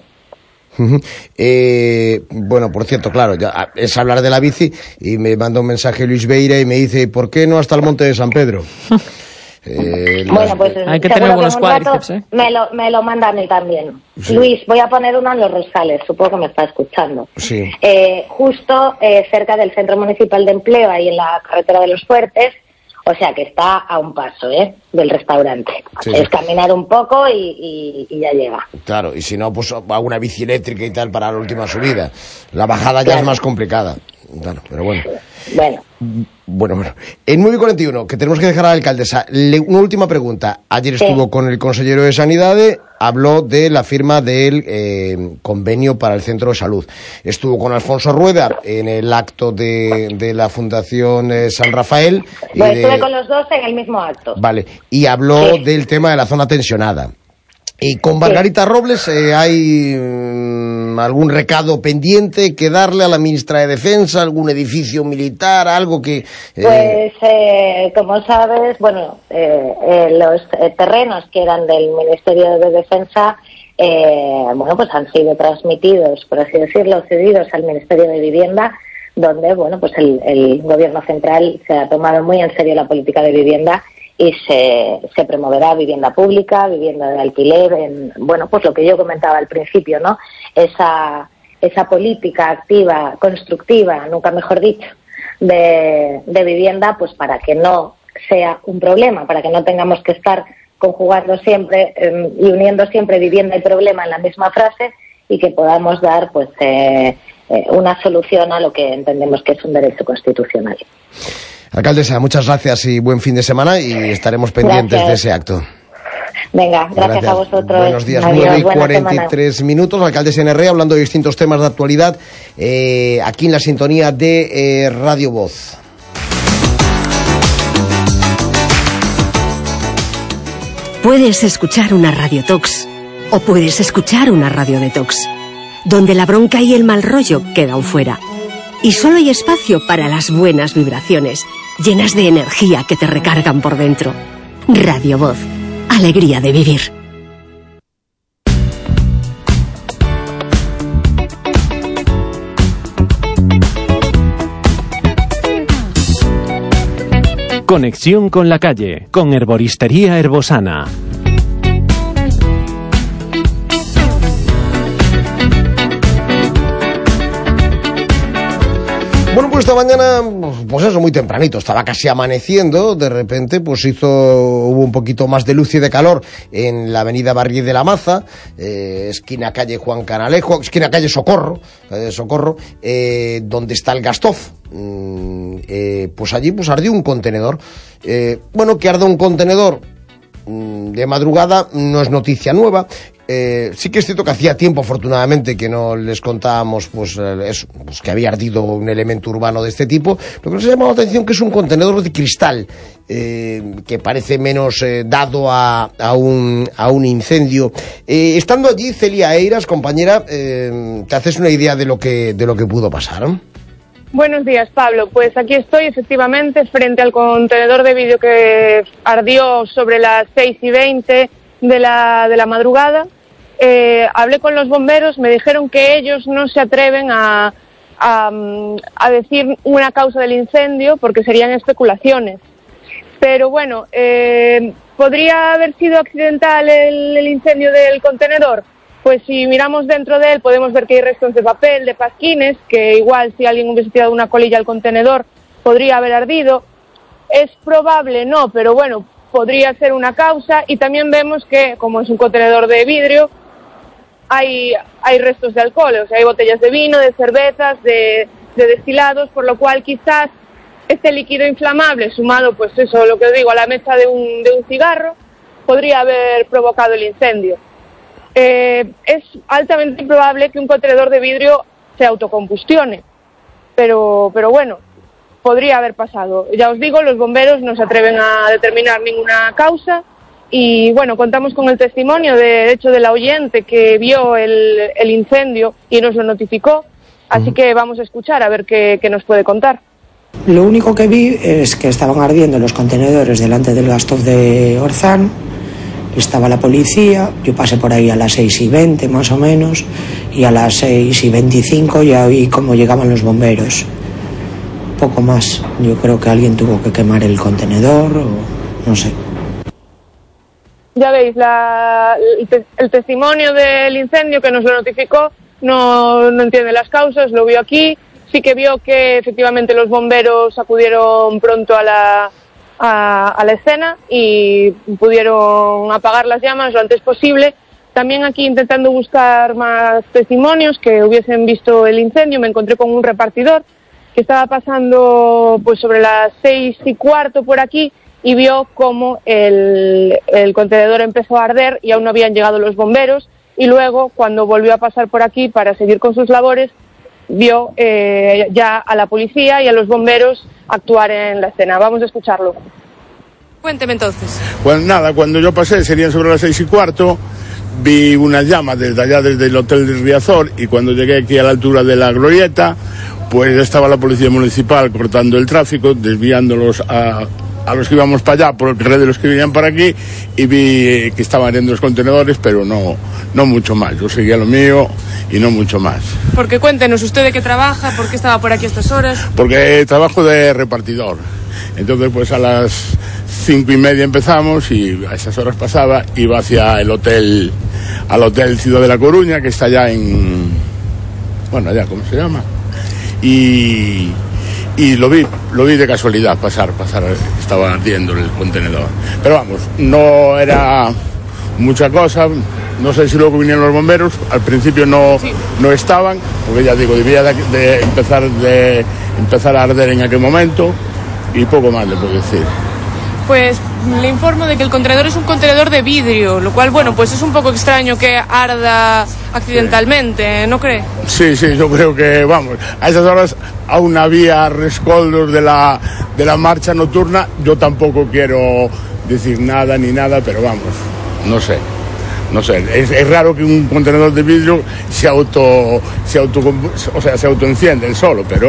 Por cierto, claro, ya es hablar de la bici y me manda un mensaje Luis Beira y me dice, ¿por qué no hasta el Monte de San Pedro? Hay que tener buenos cuádriceps, me lo manda a mí también. Sí. Luis, voy a poner uno en Los Rosales, supongo que me está escuchando. Sí. Justo cerca del Centro Municipal de Empleo, ahí en la carretera de los Fuertes, o sea que está a un paso del restaurante. Sí. Es caminar un poco y ya llega. Claro, y si no, pues a una bici eléctrica y tal para la última subida. La bajada ya es más complicada. Claro, pero bueno. Bueno. En 9:41, que tenemos que dejar a la alcaldesa, una última pregunta. Ayer estuvo con el consejero de Sanidad, habló de la firma del convenio para el centro de salud. Estuvo con Alfonso Rueda en el acto de la Fundación San Rafael. Estuve con los dos en el mismo acto. Vale, y habló del tema de la zona tensionada. Y con Margarita Robles hay algún recado pendiente que darle a la ministra de Defensa, algún edificio militar, algo que... como sabes, los terrenos que eran del Ministerio de Defensa, han sido transmitidos, por así decirlo, cedidos al Ministerio de Vivienda, donde, el Gobierno central se ha tomado muy en serio la política de vivienda y se promoverá vivienda pública, vivienda de alquiler, lo que yo comentaba al principio, ¿no? Esa política activa, constructiva, nunca mejor dicho, de vivienda, pues para que no sea un problema, para que no tengamos que estar conjugando siempre y uniendo siempre vivienda y problema en la misma frase y que podamos dar una solución a lo que entendemos que es un derecho constitucional. Alcaldesa, muchas gracias y buen fin de semana y estaremos pendientes de ese acto. Venga, gracias a vosotros. Buenos días, Adiós, 9:43 minutos. Alcaldesa NR hablando de distintos temas de actualidad aquí en la sintonía de Radio Voz. Puedes escuchar una Radio Tox o puedes escuchar una Radio Detox, donde la bronca y el mal rollo quedan fuera. Y solo hay espacio para las buenas vibraciones, llenas de energía que te recargan por dentro. Radio Voz, alegría de vivir. Conexión con la calle, con Herboristería Herbosana. Bueno, pues esta mañana, muy tempranito, estaba casi amaneciendo, de repente hubo un poquito más de luz y de calor en la avenida Barri de la Maza, esquina calle Juan Canalejo, esquina calle Socorro, donde está el Gasthof. Allí ardió un contenedor. Que arda un contenedor de madrugada no es noticia nueva. sí que es cierto que hacía tiempo, afortunadamente, que no les contábamos pues que había ardido un elemento urbano de este tipo. Lo que nos ha llamado la atención que es un contenedor de cristal, que parece menos dado a un incendio. Estando allí, Celia Eiras, compañera, te haces una idea de lo que pudo pasar, ¿no? Buenos días, Pablo. Pues aquí estoy, efectivamente, frente al contenedor de vidrio que ardió sobre las 6:20 de la madrugada. Hablé con los bomberos, me dijeron que ellos no se atreven a decir una causa del incendio porque serían especulaciones. Pero bueno, ¿podría haber sido accidental el incendio del contenedor? Pues si miramos dentro de él podemos ver que hay restos de papel, de pasquines, que igual si alguien hubiese tirado una colilla al contenedor podría haber ardido. Es probable, no, pero bueno, podría ser una causa. Y también vemos que, como es un contenedor de vidrio, hay restos de alcohol, o sea, hay botellas de vino, de cervezas, de destilados, por lo cual quizás este líquido inflamable, sumado, pues eso, lo que os digo, a la mecha de un cigarro, podría haber provocado el incendio. Es altamente improbable que un contenedor de vidrio se autocombustione, pero bueno, podría haber pasado. Ya os digo, los bomberos no se atreven a determinar ninguna causa y bueno, contamos con el testimonio de hecho de la oyente que vio el incendio y nos lo notificó, así que vamos a escuchar a ver qué nos puede contar. Lo único que vi es que estaban ardiendo los contenedores delante del Gastón de Orzán. Estaba la policía, yo pasé por ahí a las 6:20 más o menos, y a las 6:25 ya vi cómo llegaban los bomberos. Poco más, yo creo que alguien tuvo que quemar el contenedor o no sé. Ya veis, el testimonio del incendio que nos lo notificó no entiende las causas, lo vio aquí, sí que vio que efectivamente los bomberos acudieron pronto a la escena y pudieron apagar las llamas lo antes posible. También aquí intentando buscar más testimonios que hubiesen visto el incendio, me encontré con un repartidor que estaba pasando pues sobre las 6:15 por aquí y vio cómo el contenedor empezó a arder y aún no habían llegado los bomberos, y luego cuando volvió a pasar por aquí para seguir con sus labores vio ya a la policía y a los bomberos actuar en la escena. Vamos a escucharlo. Cuénteme entonces. Pues nada, cuando yo pasé, serían sobre las 6:15, vi unas llamas desde allá, desde el Hotel de Riazor, y cuando llegué aquí a la altura de la glorieta, pues estaba la policía municipal cortando el tráfico, desviándolos a los que íbamos para allá, por el carril de los que venían para aquí, y vi que estaban ardiendo los contenedores, pero no mucho más. Yo seguía lo mío y no mucho más. Porque cuéntenos, ¿usted de qué trabaja? ¿Por qué estaba por aquí a estas horas? Porque trabajo de repartidor. Entonces, pues a las 5:30 empezamos y a esas horas pasaba, iba hacia al Hotel Ciudad de la Coruña, que está allá allá, ¿cómo se llama? Y lo vi de casualidad pasar, estaba ardiendo el contenedor. Pero vamos, no era mucha cosa, no sé si luego vinieron los bomberos, al principio no estaban, porque ya digo, debía de empezar a arder en aquel momento, y poco más le puedo decir. Pues le informo de que el contenedor es un contenedor de vidrio, lo cual, bueno, pues es un poco extraño que arda accidentalmente, ¿no cree? Sí, yo creo que, vamos, a esas horas aún había rescoldos de la marcha nocturna. Yo tampoco quiero decir nada, pero vamos, no sé. Es raro que un contenedor de vidrio se autoenciende él solo, pero...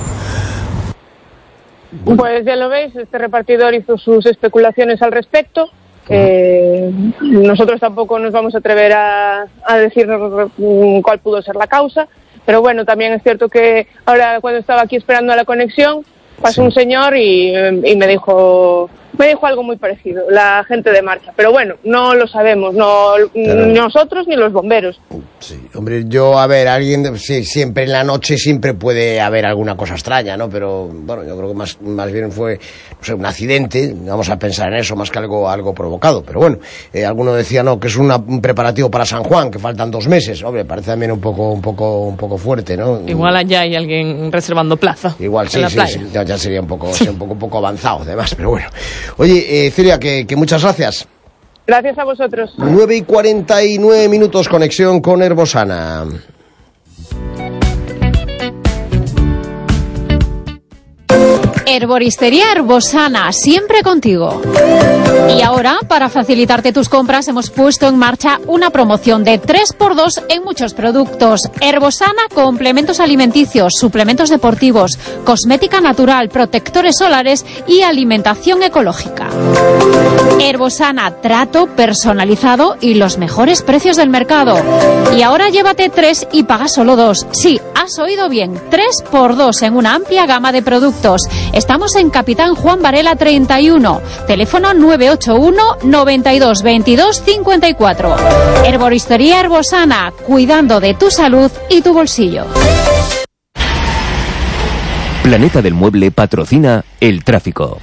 Pues ya lo veis, este repartidor hizo sus especulaciones al respecto. Nosotros tampoco nos vamos a atrever a decir cuál pudo ser la causa, pero bueno, también es cierto que ahora cuando estaba aquí esperando a la conexión, pasó un señor y me dijo algo muy parecido, la gente de marcha, pero bueno, no lo sabemos, ni nosotros ni los bomberos. Sí, hombre, siempre en la noche siempre puede haber alguna cosa extraña, ¿no? Pero bueno, yo creo que más bien fue, no sé, un accidente, vamos a pensar en eso, más que algo provocado, pero bueno, alguno decía, no, que es un preparativo para San Juan, que faltan 2 meses, hombre, parece también un poco fuerte, ¿no? Igual allá hay alguien reservando plaza. Igual sí, ya sería un poco avanzado, además, pero bueno. Oye, Celia, que muchas gracias. Gracias a vosotros. 9:49, conexión con Herbosana. Herboristería Herbosana, siempre contigo. Y ahora, para facilitarte tus compras, hemos puesto en marcha una promoción de 3x2 en muchos productos. Herbosana, complementos alimenticios, suplementos deportivos, cosmética natural, protectores solares y alimentación ecológica. Herbosana, trato personalizado y los mejores precios del mercado. Y ahora llévate 3 y paga solo 2. Sí, has oído bien, 3x2 en una amplia gama de productos. Estamos en Capitán Juan Varela 31, teléfono 981 92 22 54. Herboristería Herbosana, cuidando de tu salud y tu bolsillo. Planeta del Mueble patrocina el tráfico.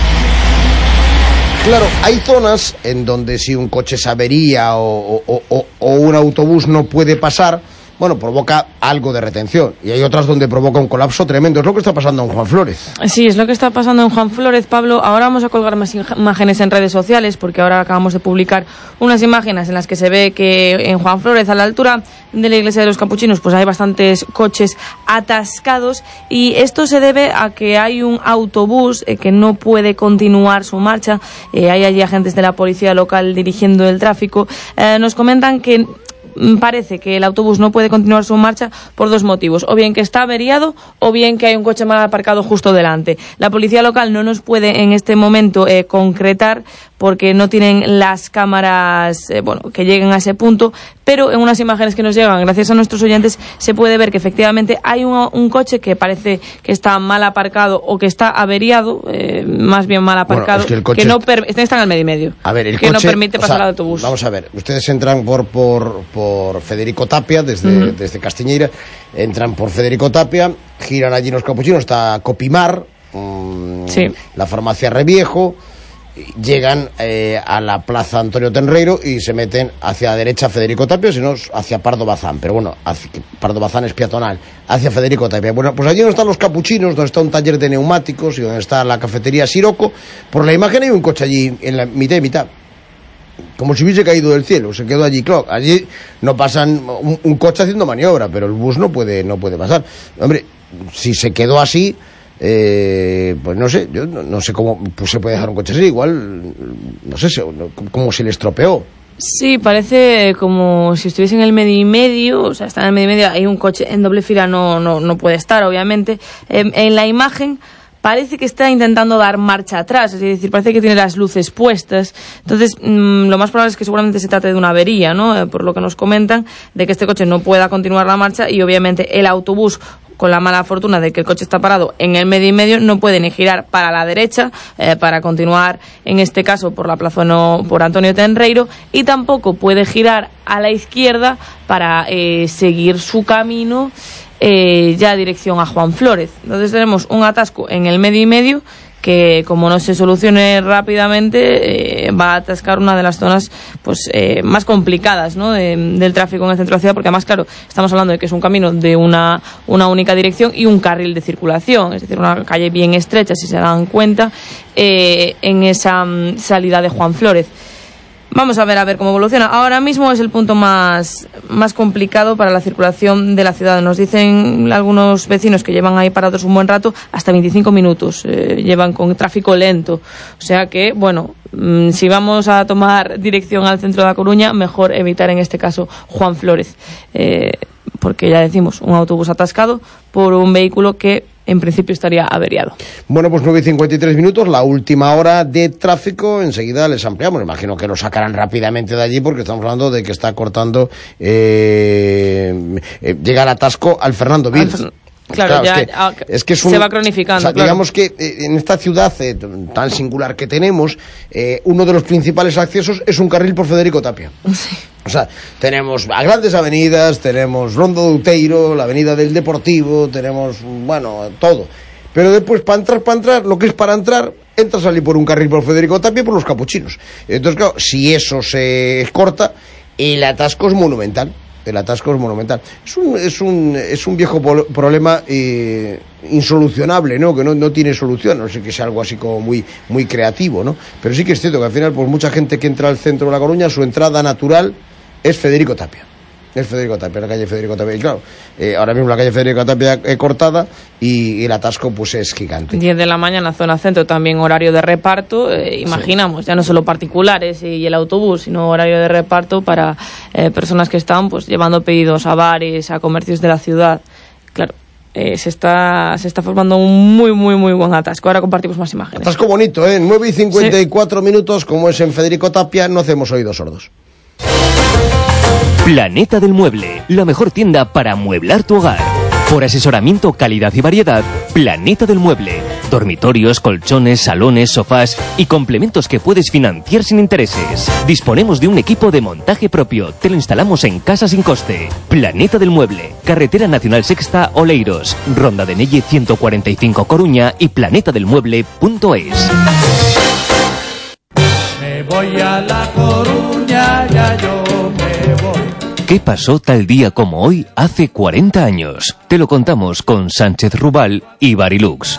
Claro, hay zonas en donde si un coche se avería o un autobús no puede pasar, bueno, provoca algo de retención. Y hay otras donde provoca un colapso tremendo. Es lo que está pasando en Juan Flórez. Sí, es lo que está pasando en Juan Flórez, Pablo. Ahora vamos a colgar más imágenes en redes sociales, porque ahora acabamos de publicar unas imágenes en las que se ve que en Juan Flórez, a la altura de la iglesia de los Capuchinos, pues hay bastantes coches atascados. Y esto se debe a que hay un autobús que no puede continuar su marcha. Hay allí agentes de la policía local dirigiendo el tráfico. Nos comentan que parece que el autobús no puede continuar su marcha por dos motivos: o bien que está averiado o bien que hay un coche mal aparcado justo delante. La policía local no nos puede en este momento concretar, porque no tienen las cámaras que lleguen a ese punto, pero en unas imágenes que nos llegan gracias a nuestros oyentes se puede ver que efectivamente hay un coche que parece que está mal aparcado o que está averiado, más bien mal aparcado, es que el coche que no está en el medio y medio, a ver, el que coche, no permite pasar al autobús. Vamos a ver, ustedes entran por Federico Tapia desde Castiñeira, entran por Federico Tapia, giran allí en los Capuchinos, está Copimar, sí, la farmacia Reviejo, llegan a la plaza Antonio Tenreiro y se meten hacia la derecha Federico Tapia, sino hacia Pardo Bazán, pero bueno, Pardo Bazán es peatonal, hacia Federico Tapia. Bueno, pues allí donde están los Capuchinos, donde está un taller de neumáticos y donde está la cafetería Siroco, por la imagen hay un coche allí en la mitad y mitad, como si hubiese caído del cielo, se quedó allí. Claro, allí no pasan un coche haciendo maniobra, pero el bus no puede pasar. Hombre, si se quedó así, pues no sé, yo no sé cómo pues se puede dejar un coche así, igual, no sé, cómo se le estropeó. Sí, parece como si estuviese en el medio y medio, o sea, está en el medio y medio, hay un coche en doble fila, no puede estar, obviamente. En la imagen parece que está intentando dar marcha atrás, es decir, parece que tiene las luces puestas. Entonces, lo más probable es que seguramente se trate de una avería, ¿no? Por lo que nos comentan, de que este coche no pueda continuar la marcha y obviamente el autobús, con la mala fortuna de que el coche está parado en el medio y medio, no puede ni girar para la derecha para continuar, en este caso, por la plaza por Antonio Tenreiro, y tampoco puede girar a la izquierda para seguir su camino ya dirección a Juan Flórez. Entonces tenemos un atasco en el medio y medio que, como no se solucione rápidamente, va a atascar una de las zonas pues más complicadas, ¿no? del tráfico en el centro de la ciudad, porque además, claro, estamos hablando de que es un camino de una única dirección y un carril de circulación, es decir, una calle bien estrecha, si se dan cuenta, en esa salida de Juan Flórez. Vamos a ver cómo evoluciona. Ahora mismo es el punto más complicado para la circulación de la ciudad. Nos dicen algunos vecinos que llevan ahí parados un buen rato, hasta 25 minutos llevan con tráfico lento. O sea que, bueno, si vamos a tomar dirección al centro de La Coruña, mejor evitar en este caso Juan Flórez. Porque ya decimos, un autobús atascado por un vehículo que en principio estaría averiado. Bueno, pues 9:53, la última hora de tráfico. Enseguida les ampliamos. Imagino que lo sacarán rápidamente de allí, porque estamos hablando de que está cortando, llega el atasco al Fernando Viz. Claro, ya es que se va cronificando. O sea, claro. Digamos que en esta ciudad tan singular que tenemos, uno de los principales accesos es un carril por Federico Tapia. Sí. O sea, tenemos a grandes avenidas, tenemos Rondo de Outeiro, la avenida del Deportivo, tenemos, bueno, todo. Pero después, para entrar, lo que es para entrar, entras a salir por un carril por Federico Tapia y por los Capuchinos. Entonces, claro, si eso se corta, el atasco es monumental. El atasco es monumental. Es un viejo problema insolucionable, ¿no? Que no tiene solución, no sé que sea algo así como muy creativo, ¿no? Pero sí que es cierto que al final, pues mucha gente que entra al centro de La Coruña, su entrada natural es Federico Tapia. Es Federico Tapia, la calle Federico Tapia. Y claro, ahora mismo la calle Federico Tapia cortada y el atasco pues es gigante. 10 de la mañana, zona centro, también horario de reparto. Imaginamos, ya no solo particulares y el autobús, sino horario de reparto para personas que están pues llevando pedidos a bares, a comercios de la ciudad. Claro, se está formando un muy buen atasco. Ahora compartimos más imágenes. Atasco bonito, 9:54 minutos, como es en Federico Tapia, no hacemos oídos sordos. Planeta del Mueble, la mejor tienda para amueblar tu hogar. Por asesoramiento, calidad y variedad, Planeta del Mueble. Dormitorios, colchones, salones, sofás y complementos que puedes financiar sin intereses. Disponemos de un equipo de montaje propio. Te lo instalamos en casa sin coste. Planeta del Mueble. Carretera Nacional Sexta, Oleiros. Ronda de Nelle 145 Coruña y planetadelmueble.es. Me voy a La Coruña, ya yo me voy. ¿Qué pasó tal día como hoy hace 40 años? Te lo contamos con Sánchez Rubal y Barilux.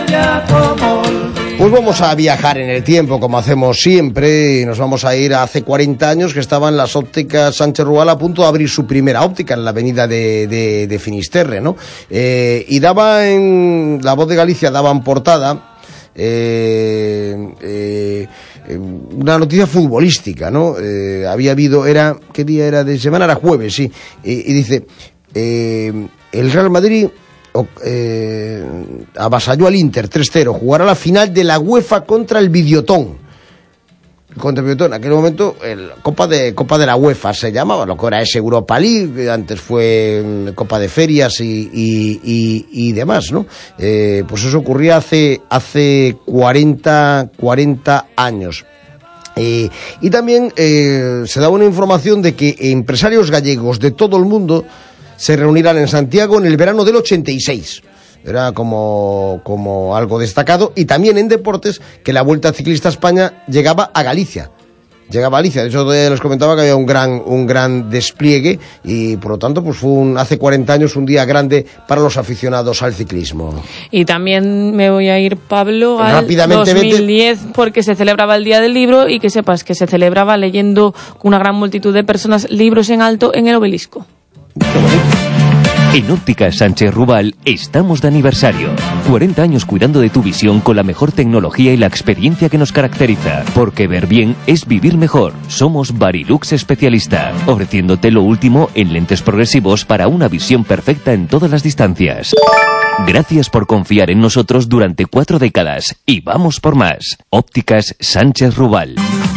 Pues vamos a viajar en el tiempo, como hacemos siempre, y nos vamos a ir a hace 40 años que estaban las ópticas Sánchez Rubal a punto de abrir su primera óptica en la avenida de Finisterre, ¿no? Y daba en La Voz de Galicia, daba en portada una noticia futbolística, ¿no? Había habido, ¿qué día era de semana? Era jueves, sí. Y dice, el Real Madrid avasalló al Inter 3-0, jugará la final de la UEFA contra el Videotón. En aquel momento Copa de la UEFA se llamaba, lo que ahora es Europa League, antes fue Copa de Ferias y demás, ¿no? Pues eso ocurría hace 40 años. Y también se daba una información de que empresarios gallegos de todo el mundo se reunirán en Santiago en el verano del 86. Era como algo destacado. Y también en deportes, que la Vuelta Ciclista a España llegaba a Galicia. De hecho, les comentaba que había un gran despliegue y, por lo tanto, pues fue hace 40 años un día grande para los aficionados al ciclismo. Y también me voy a ir, Pablo, al rápidamente 2010, porque se celebraba el Día del Libro y que sepas que se celebraba leyendo con una gran multitud de personas libros en alto en el Obelisco. En Ópticas Sánchez Rubal estamos de aniversario. 40 años cuidando de tu visión con la mejor tecnología y la experiencia que nos caracteriza. Porque ver bien es vivir mejor. Somos Barilux especialista, ofreciéndote lo último en lentes progresivos para una visión perfecta en todas las distancias. Gracias por confiar en nosotros durante 4 décadas y vamos por más. Ópticas Sánchez Rubal.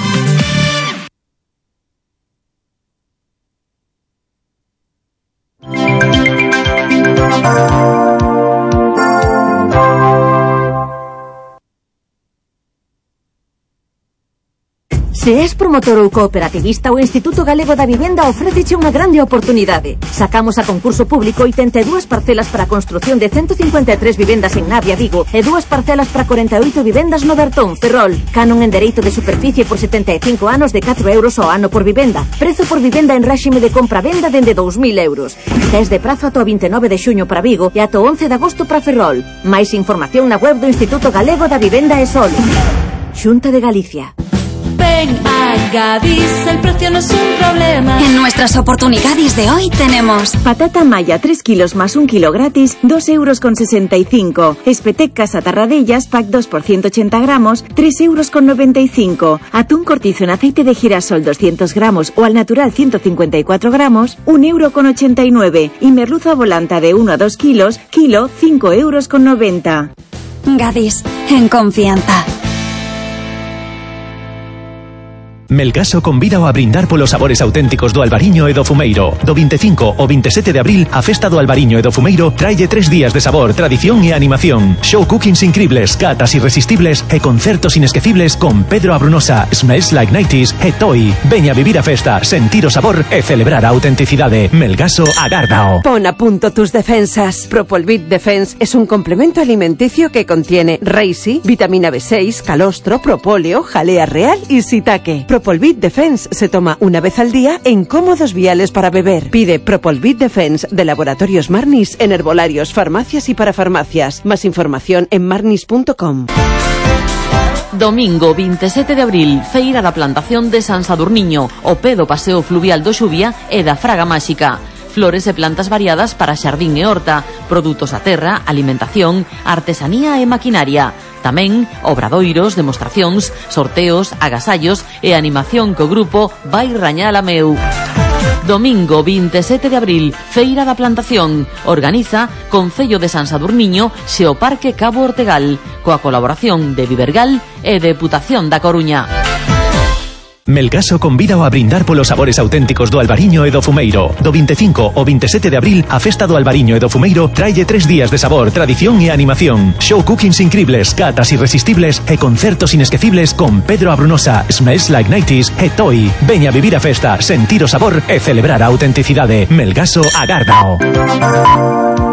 Se és promotor ou cooperativista, o Instituto Galego da Vivenda ofréceche unha grande oportunidade. Sacamos a concurso público 82 parcelas para a construción de 153 vivendas en Navia, Vigo, e 2 parcelas para 48 vivendas no Bertón, Ferrol. Canon en dereito de superficie por 75 anos de 4 euros ao ano por vivenda. Prezo por vivenda en réxime de compra-venda dende 2.000 euros. Tes de prazo ata o 29 de xuño para Vigo e ata o 11 de agosto para Ferrol. Mais información na web do Instituto Galego da Vivenda e Sol. Xunta de Galicia. Ven a Gadis, el precio no es un problema. En nuestras oportunidades de hoy tenemos patata maya 3 kilos más 1 kilo gratis, 2,65 €. Espetec Casa Tarradellas, pack 2 por 180 gramos, 3,95 €. Atún cortizo en aceite de girasol 200 gramos o al natural 154 gramos, 1,89 €. Y merluza volanta de 1 a 2 kilos, kilo, 5,90 €. Gadis, en confianza. Melgaso convida a brindar polos sabores auténticos do Albariño e do Fumeiro. Do 25 ao 27 de abril, a festa do Albariño e do Fumeiro traille 3 días de sabor, tradición e animación. Show cookings increíbles, catas irresistibles e concertos inesquecibles con Pedro Abrunosa, Smells Like 90s e Toy. Veña a vivir a festa, sentir o sabor e celebrar a autenticidade. Melgaso agárdao. Pon a punto tus defensas. Propolvit Defense es un complemento alimenticio que contiene reishi, vitamina B6, calostro, propóleo, jalea real y shiitake. Propolvit Defense se toma una vez al día en cómodos viales para beber. Pide Propolvit Defense de Laboratorios Marnis en herbolarios, farmacias y parafarmacias. Más información en marnis.com. Domingo 27 de abril, feira da plantación de San Sadurniño, o pé do paseo fluvial do Xuvia e da Fraga Máxica. Flores e plantas variadas para xardín e horta, produtos a terra, alimentación, artesanía e maquinaria. Tamén obradoiros, demostracións, sorteos, agasallos e animación co grupo Vai Rañal a Meu. Domingo 27 de abril, Feira da Plantación. Organiza Concello de San Sadurniño, Xeoparque Cabo Ortegal, coa colaboración de Vivergal e Deputación da Coruña. Melgaso convida a brindar polos sabores auténticos do Albariño e do Fumeiro. Do 25 ao 27 de abril, a festa do Albariño e do Fumeiro traille 3 días de sabor, tradición e animación. Show cookings incribles, catas irresistibles e concertos inesquecibles con Pedro Abrunosa, Smells Like 90s e Toy. Veña a vivir a festa, sentir o sabor e celebrar a autenticidade. Melgaso agárdao.